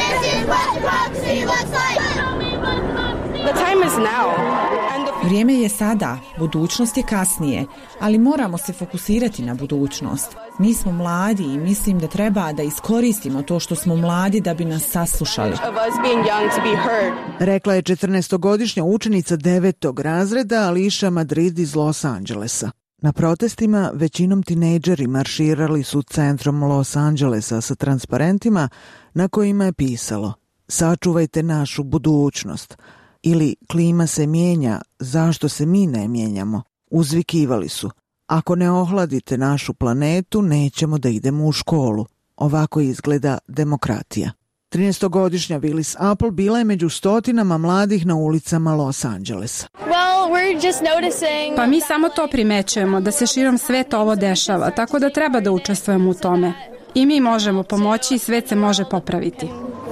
Vrijeme je sada, budućnost je kasnije, ali moramo se fokusirati na budućnost. Mi smo mladi i mislim da treba da iskoristimo to što smo mladi da bi nas saslušali. Rekla je 14-godišnja učenica 9. razreda Alicia Madrid iz Los Angelesa. Na protestima većinom tinejdžeri marširali su centrom Los Angelesa sa transparentima na kojima je pisalo: "Sačuvajte našu budućnost" ili "Klima se mijenja, zašto se mi ne mijenjamo?" Uzvikivali su: "Ako ne ohladite našu planetu, nećemo da idemo u školu." Ovako izgleda demokratija. 13-godišnja Willis Apple bila je među stotinama mladih na ulicama Los Angelesa. Pa mi samo to primećujemo, da se širom sveta ovo dešava, tako da treba da učestvujemo u tome. I mi možemo pomoći i svet se može popraviti.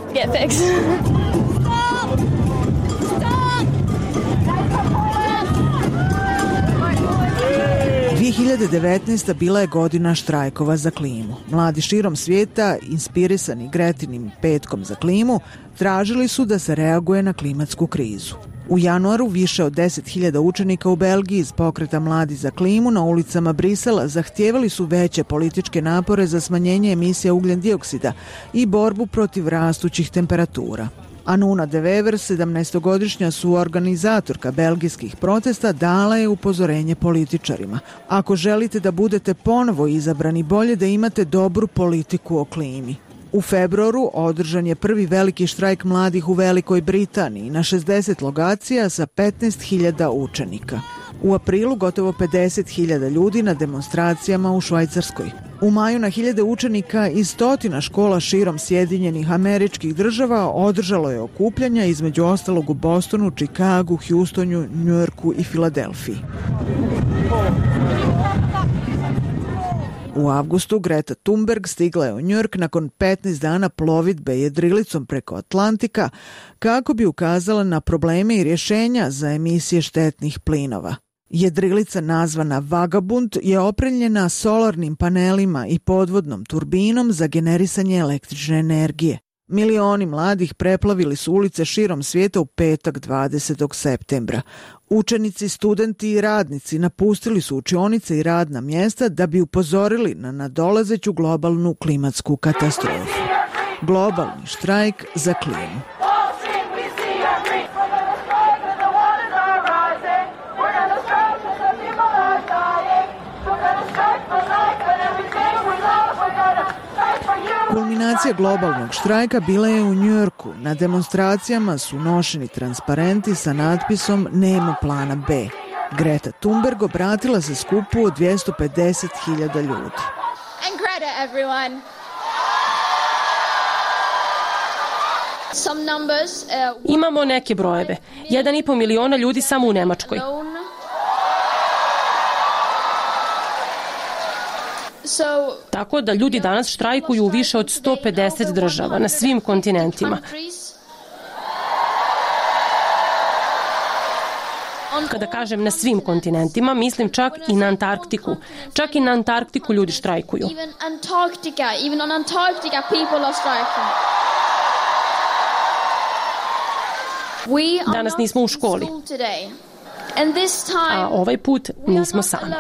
2019. bila je godina štrajkova za klimu. Mladi širom svijeta, inspirisani Gretinim petkom za klimu, tražili su da se reaguje na klimatsku krizu. U januaru više od 10.000 učenika u Belgiji iz pokreta Mladi za klimu na ulicama Brisela zahtijevali su veće političke napore za smanjenje emisija ugljen dioksida i borbu protiv rastućih temperatura. Anuna de Wever, 17-godišnja suorganizatorka belgijskih protesta, dala je upozorenje političarima: "Ako želite da budete ponovo izabrani, bolje da imate dobru politiku o klimi." U februaru održan je prvi veliki štrajk mladih u Velikoj Britaniji na 60 lokacija sa 15.000 učenika. U aprilu gotovo 50.000 ljudi na demonstracijama u Švajcarskoj. U maju na hiljade učenika iz stotina škola širom Sjedinjenih Američkih Država održalo je okupljanja, između ostalog u Bostonu, Čikagu, Houstonu, Njujorku i Filadelfiji. U avgustu Greta Thunberg stigla je u Njujork nakon 15 dana plovidbe jedrilicom preko Atlantika kako bi ukazala na probleme i rješenja za emisije štetnih plinova. Jedrilica nazvana Vagabund je opremljena solarnim panelima i podvodnom turbinom za generisanje električne energije. Milioni mladih preplavili su ulice širom svijeta u petak 20. septembra. Učenici, studenti i radnici napustili su učionice i radna mjesta da bi upozorili na nadolazeću globalnu klimatsku katastrofu. Globalni štrajk za klimu. Kulminacija globalnog štrajka bila je u Njujorku. Na demonstracijama su nošeni transparenti sa natpisom "Nema plana B". Greta Thunberg obratila se skupu od 250.000 ljudi. And Greta, everyone. Some numbers, Imamo neke brojeve. 1,5 miliona ljudi samo u Nemačkoj. Tako da ljudi danas štrajkuju u više od 150 država na svim kontinentima. Kada kažem na svim kontinentima, mislim čak i na Antarktiku. Čak i na Antarktiku ljudi štrajkuju. Even on Antarctica people are striking. Danas nismo u školi, a ovaj put nismo sami.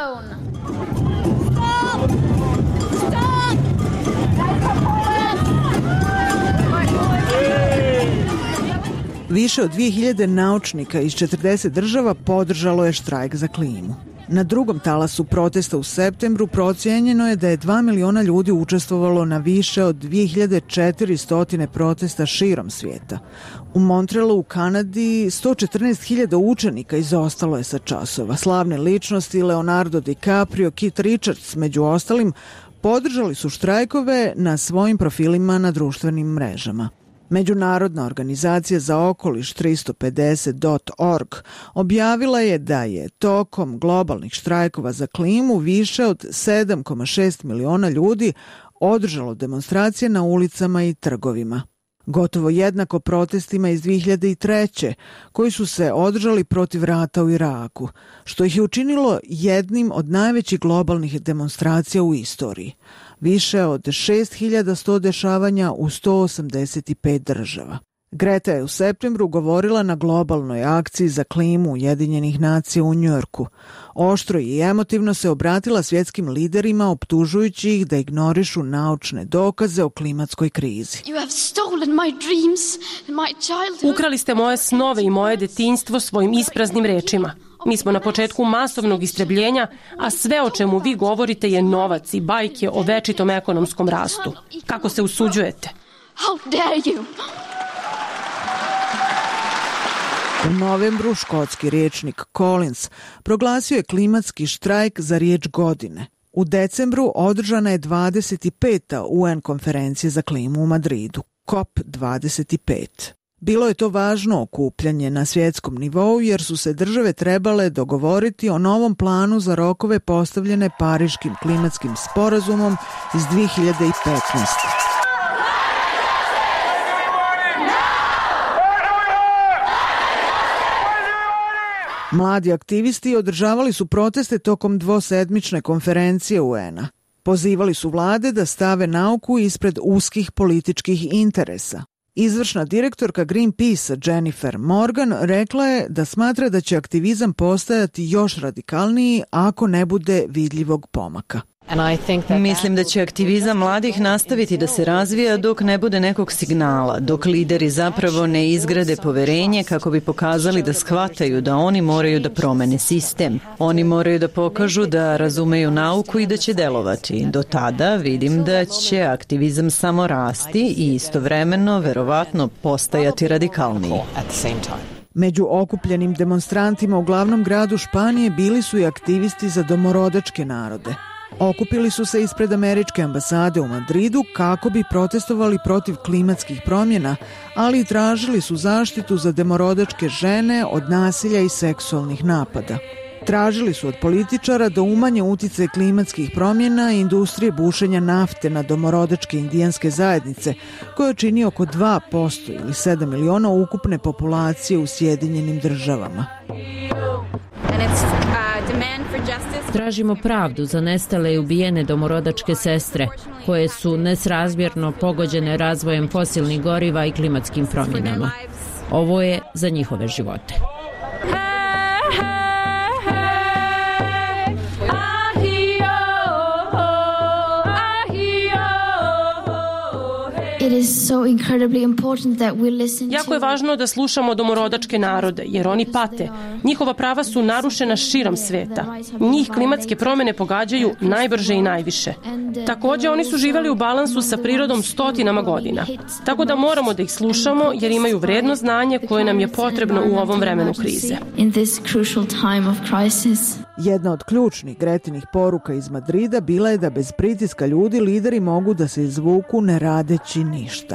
Više od 2000 naučnika iz 40 država podržalo je štrajk za klimu. Na drugom talasu protesta u septembru procijenjeno je da je 2 miliona ljudi učestvovalo na više od 2400 protesta širom svijeta. U Montrealu u Kanadi 114.000 učenika izostalo je sa časova. Slavne ličnosti Leonardo DiCaprio, Keith Richards među ostalim podržali su štrajkove na svojim profilima na društvenim mrežama. Međunarodna organizacija za okoliš 350.org objavila je da je tokom globalnih štrajkova za klimu više od 7,6 miliona ljudi održalo demonstracije na ulicama i trgovima. Gotovo jednako protestima iz 2003. koji su se održali protiv rata u Iraku, što ih je učinilo jednim od najvećih globalnih demonstracija u istoriji. Više od 6100 dešavanja u 185 država. Greta je u septembru govorila na globalnoj akciji za klimu Ujedinjenih nacija u Njujorku. Oštro i emotivno se obratila svjetskim liderima optužujući ih da ignorišu naučne dokaze o klimatskoj krizi. Ukrali ste moje snove i moje detinjstvo svojim ispraznim rečima. Mi smo na početku masovnog istrebljenja, a sve o čemu vi govorite je novac i bajke o večitom ekonomskom rastu. Kako se usuđujete? How dare you? U novembru škotski rječnik Collins proglasio je klimatski štrajk za riječ godine. U decembru održana je 25. UN konferencija za klimu u Madridu, COP25. Bilo je to važno okupljanje na svjetskom nivou jer su se države trebale dogovoriti o novom planu za rokove postavljene Pariškim klimatskim sporazumom iz 2015. Mladi aktivisti održavali su proteste tokom dvosedmične konferencije UN-a. Pozivali su vlade da stave nauku ispred uskih političkih interesa. Izvršna direktorka Greenpeace Jennifer Morgan rekla je da smatra da će aktivizam postajati još radikalniji ako ne bude vidljivog pomaka. Mislim da će aktivizam mladih nastaviti da se razvija dok ne bude nekog signala, dok lideri zapravo ne izgrade poverenje kako bi pokazali da shvataju da oni moraju da promene sistem. Oni moraju da pokažu da razumeju nauku i da će delovati. Do tada vidim da će aktivizam samo rasti i istovremeno verovatno postajati radikalniji. Među okupljenim demonstrantima u glavnom gradu Španije bili su i aktivisti za domorodačke narode. Okupili su se ispred američke ambasade u Madridu kako bi protestovali protiv klimatskih promjena, ali i tražili su zaštitu za domorodačke žene od nasilja i seksualnih napada. Tražili su od političara da umanje uticaj klimatskih promjena i industrije bušenja nafte na domorodačke indijanske zajednice, koje čini oko 2% ili 7 miliona ukupne populacije u Sjedinjenim državama. Tražimo pravdu za nestale i ubijene domorodačke sestre, koje su nesrazmjerno pogođene razvojem fosilnih goriva i klimatskim promjenama. Ovo je za njihove živote. Jako je važno da slušamo domorodačke narode, jer oni pate. Njihova prava su narušena širom sveta. Njih klimatske promjene pogađaju najbrže i najviše. Također, oni su živjeli u balansu sa prirodom stotinama godina. Tako da moramo da ih slušamo, jer imaju vredno znanje koje nam je potrebno u ovom vremenu krize. Jedna od ključnih Gretinih poruka iz Madrida bila je da bez pritiska ljudi lideri mogu da se izvuku ne radeći ništa.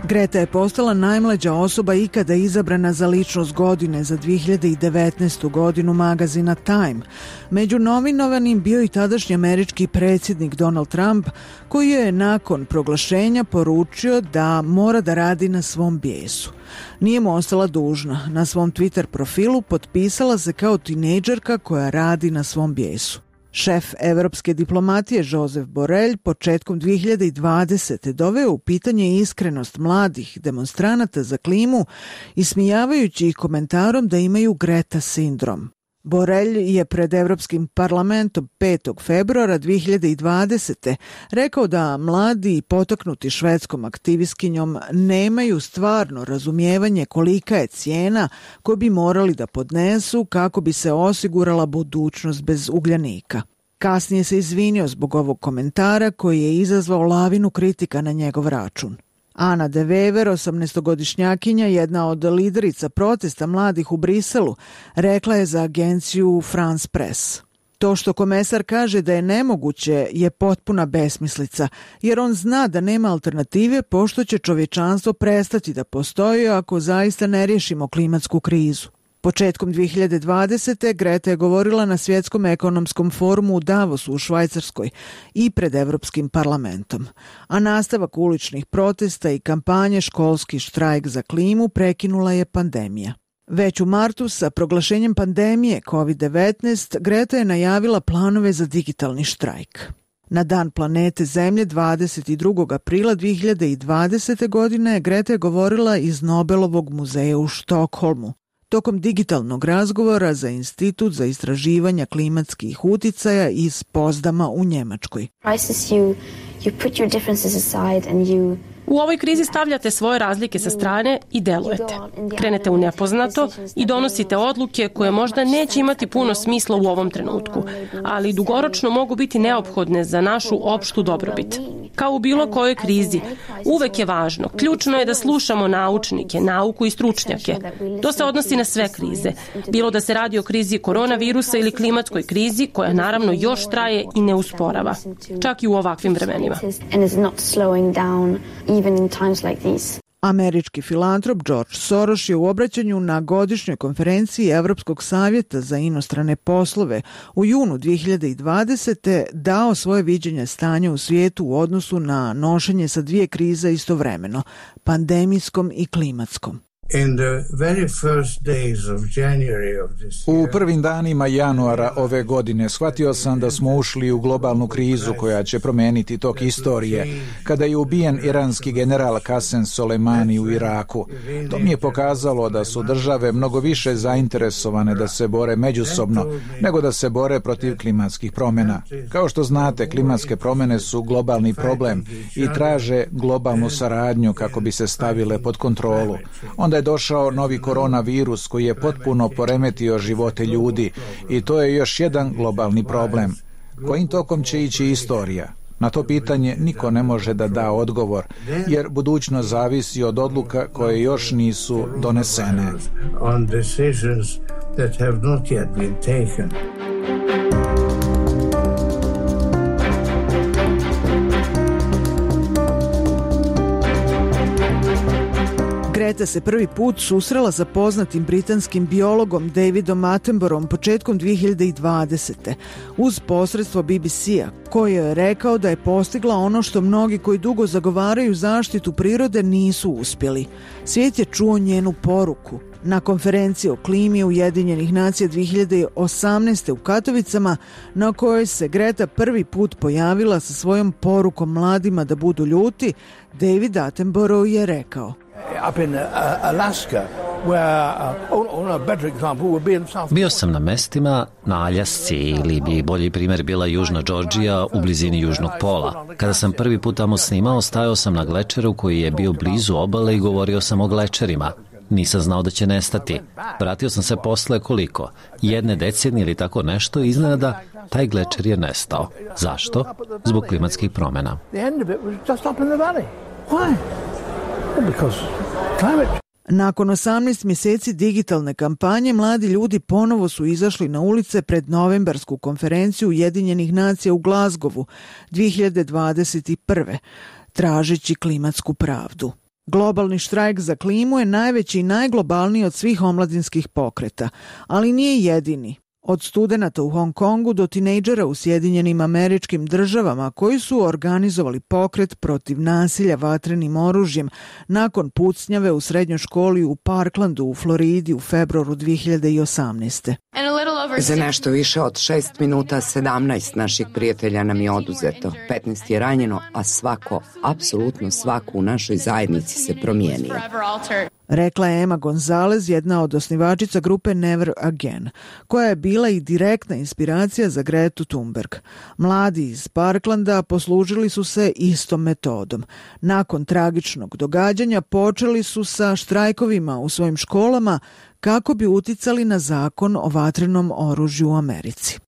Greta je postala najmlađa osoba ikada izabrana za ličnost godine za 2019. godinu magazina Time. Među nominovanim bio i tadašnji američki predsjednik Donald Trump, koji je nakon proglašenja poručio da mora da radi na svom bijesu. Nije mu ostala dužna. Na svom Twitter profilu potpisala se kao tinejdžerka koja radi na svom bijesu. Šef evropske diplomatije Josep Borrell početkom 2020. doveo u pitanje iskrenost mladih demonstranata za klimu, ismijavajući ih komentarom da imaju Greta sindrom. Borrell je pred Evropskim parlamentom 5. februara 2020. rekao da mladi i potaknuti švedskom aktivistkinjom nemaju stvarno razumijevanje kolika je cijena koju bi morali da podnesu kako bi se osigurala budućnost bez ugljanika. Kasnije se izvinio zbog ovog komentara koji je izazvao lavinu kritika na njegov račun. Ana de Wever, 18-godišnjakinja, jedna od liderica protesta mladih u Briselu, rekla je za agenciju France Press: "To što komesar kaže da je nemoguće je potpuna besmislica, jer on zna da nema alternative pošto će čovječanstvo prestati da postoji ako zaista ne riješimo klimatsku krizu." Početkom 2020. Greta je govorila na Svjetskom ekonomskom forumu u Davosu u Švajcarskoj i pred Evropskim parlamentom. A nastavak uličnih protesta i kampanje Školski štrajk za klimu prekinula je pandemija. Već u martu sa proglašenjem pandemije COVID-19 Greta je najavila planove za digitalni štrajk. Na Dan planete Zemlje 22. aprila 2020. godine Greta je govorila iz Nobelovog muzeja u Štokholmu. Tokom digitalnog razgovora za Institut za istraživanja klimatskih uticaja iz Pozdama u Njemačkoj. U ovoj krizi stavljate svoje razlike sa strane i delujete. Krenete u nepoznato i donosite odluke koje možda neće imati puno smisla u ovom trenutku, ali dugoročno mogu biti neophodne za našu opštu dobrobit. Kao u bilo kojoj krizi, uvek je važno, ključno je da slušamo naučnike, nauku i stručnjake. To se odnosi na sve krize, bilo da se radi o krizi koronavirusa ili klimatskoj krizi, koja naravno još traje i ne usporava, čak i u ovakvim vremenima. Američki filantrop George Soros je u obraćanju na godišnjoj konferenciji Evropskog savjeta za inostrane poslove u junu 2020. dao svoje viđenje stanja u svijetu u odnosu na nošenje sa dvije krize istovremeno, pandemijskom i klimatskom. U prvim danima januara ove godine shvatio sam da smo ušli u globalnu krizu koja će promijeniti tok istorije, kada je ubijen iranski general Qasem Soleimani u Iraku. To mi je pokazalo da su države mnogo više zainteresovane da se bore međusobno nego da se bore protiv klimatskih promjena. Kao što znate, klimatske promjene su globalni problem i traže globalnu saradnju kako bi se stavile pod kontrolu. Onda je došao novi koronavirus koji je potpuno poremetio živote ljudi i to je još jedan globalni problem. Kojim tokom će ići istorija? Na to pitanje niko ne može da da odgovor, jer budućnost zavisi od odluka koje još nisu donesene. Greta se prvi put susrela sa poznatim britanskim biologom Davidom Attenboroughom početkom 2020. uz posredstvo BBC-a, koji je rekao da je postigla ono što mnogi koji dugo zagovaraju zaštitu prirode nisu uspjeli. Svijet je čuo njenu poruku. Na konferenciji o klimi Ujedinjenih nacija 2018. u Katovicama, na kojoj se Greta prvi put pojavila sa svojom porukom mladima da budu ljuti, David Attenborough je rekao: Bio sam na mestima na Aljasci ili bi bolji primjer bila Južna Džordžija u blizini Južnog pola. Kada sam prvi put tamo snimao, stajao sam na glečeru koji je bio blizu obale i govorio sam o glečerima. Nisam znao da će nestati. Vratio sam se posle koliko? 1 decenije ili tako nešto i iznenada taj glečer je nestao. Zašto? Zbog klimatskih promjena. Nakon 18 mjeseci digitalne kampanje, mladi ljudi ponovo su izašli na ulice pred novembarsku konferenciju Ujedinjenih nacija u Glasgowu 2021. tražeći klimatsku pravdu. Globalni štrajk za klimu je najveći i najglobalniji od svih omladinskih pokreta, ali nije jedini. Od studenata u Hong Kongu do tinejdžera u Sjedinjenim Američkim Državama koji su organizovali pokret protiv nasilja vatrenim oružjem nakon pucnjave u srednjoj školi u Parklandu u Floridi u februaru 2018. Za nešto više od 6 minuta 17 naših prijatelja nam je oduzeto, 15 je ranjeno, a svako, apsolutno svako u našoj zajednici se promijenio. Rekla je Emma Gonzalez, jedna od osnivačica grupe Never Again, koja je bila i direktna inspiracija za Gretu Thunberg. Mladi iz Parklanda poslužili su se istom metodom. Nakon tragičnog događanja počeli su sa štrajkovima u svojim školama kako bi uticali na zakon o vatrenom oružju u Americi.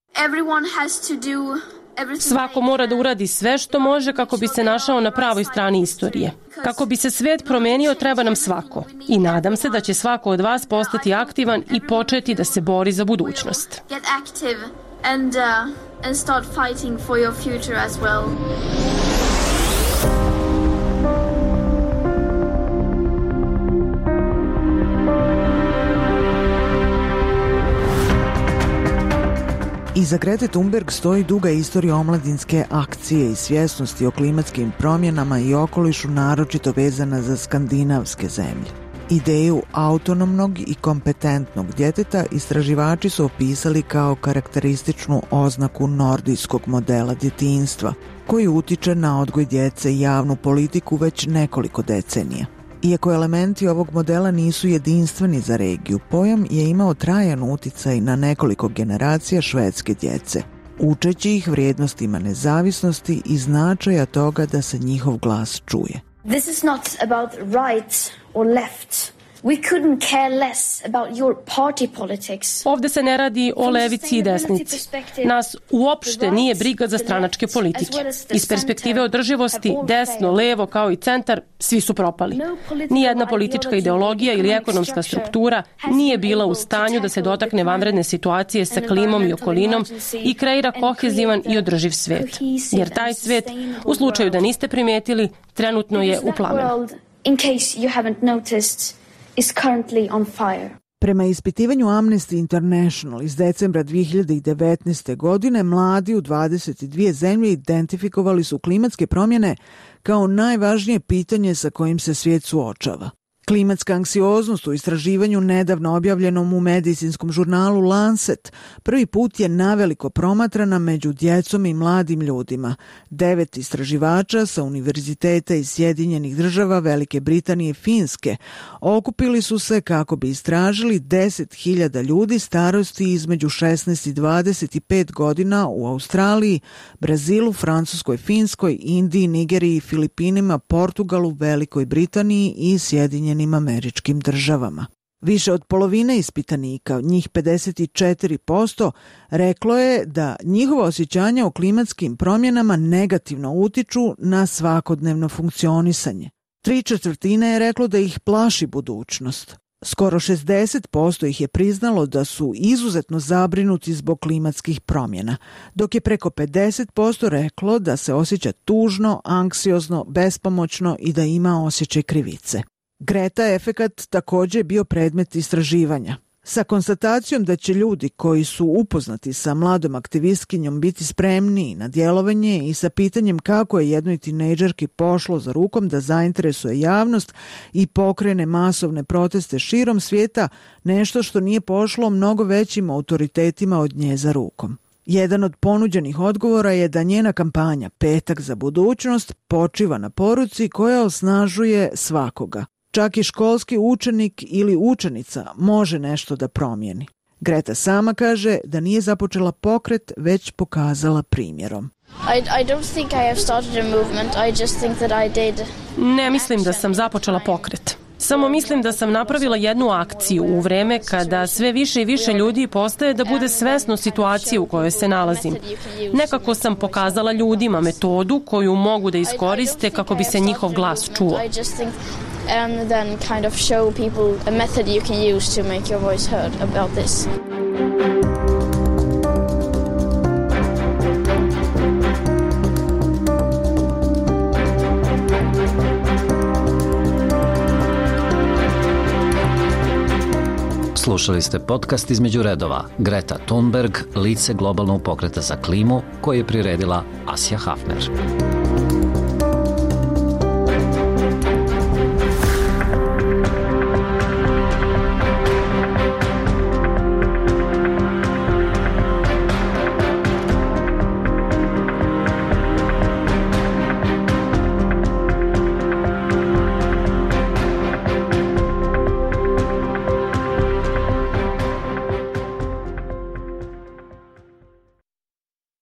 Svako mora da uradi sve što može kako bi se našao na pravoj strani istorije. Kako bi se svet promenio, treba nam svako. I nadam se da će svako od vas postati aktivan i početi da se bori za budućnost. Iza Grete Thunberg stoji duga istorija omladinske akcije i svjesnosti o klimatskim promjenama i okolišu, naročito vezana za skandinavske zemlje. Ideju autonomnog i kompetentnog djeteta istraživači su opisali kao karakterističnu oznaku nordijskog modela djetinjstva, koji utiče na odgoj djece i javnu politiku već nekoliko decenija. Iako elementi ovog modela nisu jedinstveni za regiju, pojam je imao trajan uticaj na nekoliko generacija švedske djece, učeći ih vrijednostima nezavisnosti i značaja toga da se njihov glas čuje. This is not about right or left. We couldn't care less about your party politics. Ovde se ne radi o levici i desnici. Nas uopšte nije briga za stranačke politike. Iz perspektive održivosti, desno, levo kao i centar, svi su propali. Nijedna politička ideologija ili ekonomska struktura nije bila u stanju da se dotakne vanredne situacije sa klimom i okolinom i kreira kohezivan i održiv svet. Jer taj svet, u slučaju da niste primetili, trenutno je u plamenu. In case you haven't noticed, is currently on fire. Prema ispitivanju Amnesty International iz decembra 2019. godine, mladi u 22 zemlje identifikovali su klimatske promjene kao najvažnije pitanje sa kojim se svijet suočava. Klimatska anksioznost u istraživanju nedavno objavljenom u medicinskom žurnalu Lancet prvi put je naveliko promatrana među djecom i mladim ljudima. 9 istraživača sa univerziteta iz Sjedinjenih Država, Velike Britanije i Finske okupili su se kako bi istražili 10.000 ljudi starosti između 16 i 25 godina u Australiji, Brazilu, Francuskoj, Finskoj, Indiji, Nigeriji, Filipinima, Portugalu, Velikoj Britaniji i Sjedinjenim Američkim Državama. Više od polovine ispitanika, njih 54%, reklo je da njihova osjećanja o klimatskim promjenama negativno utiču na svakodnevno funkcionisanje. 3/4 je reklo da ih plaši budućnost. Skoro 60% ih je priznalo da su izuzetno zabrinuti zbog klimatskih promjena, dok je preko 50% reklo da se osjeća tužno, anksiozno, bespomoćno i da ima osjećaj krivice. Greta efekat također je bio predmet istraživanja. Sa konstatacijom da će ljudi koji su upoznati sa mladom aktivistkinjom biti spremniji na djelovanje i sa pitanjem kako je jednoj tinejdžerki pošlo za rukom da zainteresuje javnost i pokrene masovne proteste širom svijeta, nešto što nije pošlo mnogo većim autoritetima od nje za rukom. Jedan od ponuđenih odgovora je da njena kampanja Petak za budućnost počiva na poruci koja osnažuje svakoga. Čak i školski učenik ili učenica može nešto da promijeni. Greta sama kaže da nije započela pokret, već pokazala primjerom. Ne mislim da sam započela pokret. Samo mislim da sam napravila jednu akciju u vreme kada sve više i više ljudi postaje da bude svesno situacije u kojoj se nalazim. Nekako sam pokazala ljudima metodu koju mogu da iskoriste kako bi se njihov glas čuo. And then kind of show people a method you can use to make your voice heard about this. Slušali ste podcast Između redova. Greta Thunberg, lice globalnog pokreta za klimu, koji je priredila Asja Hafner.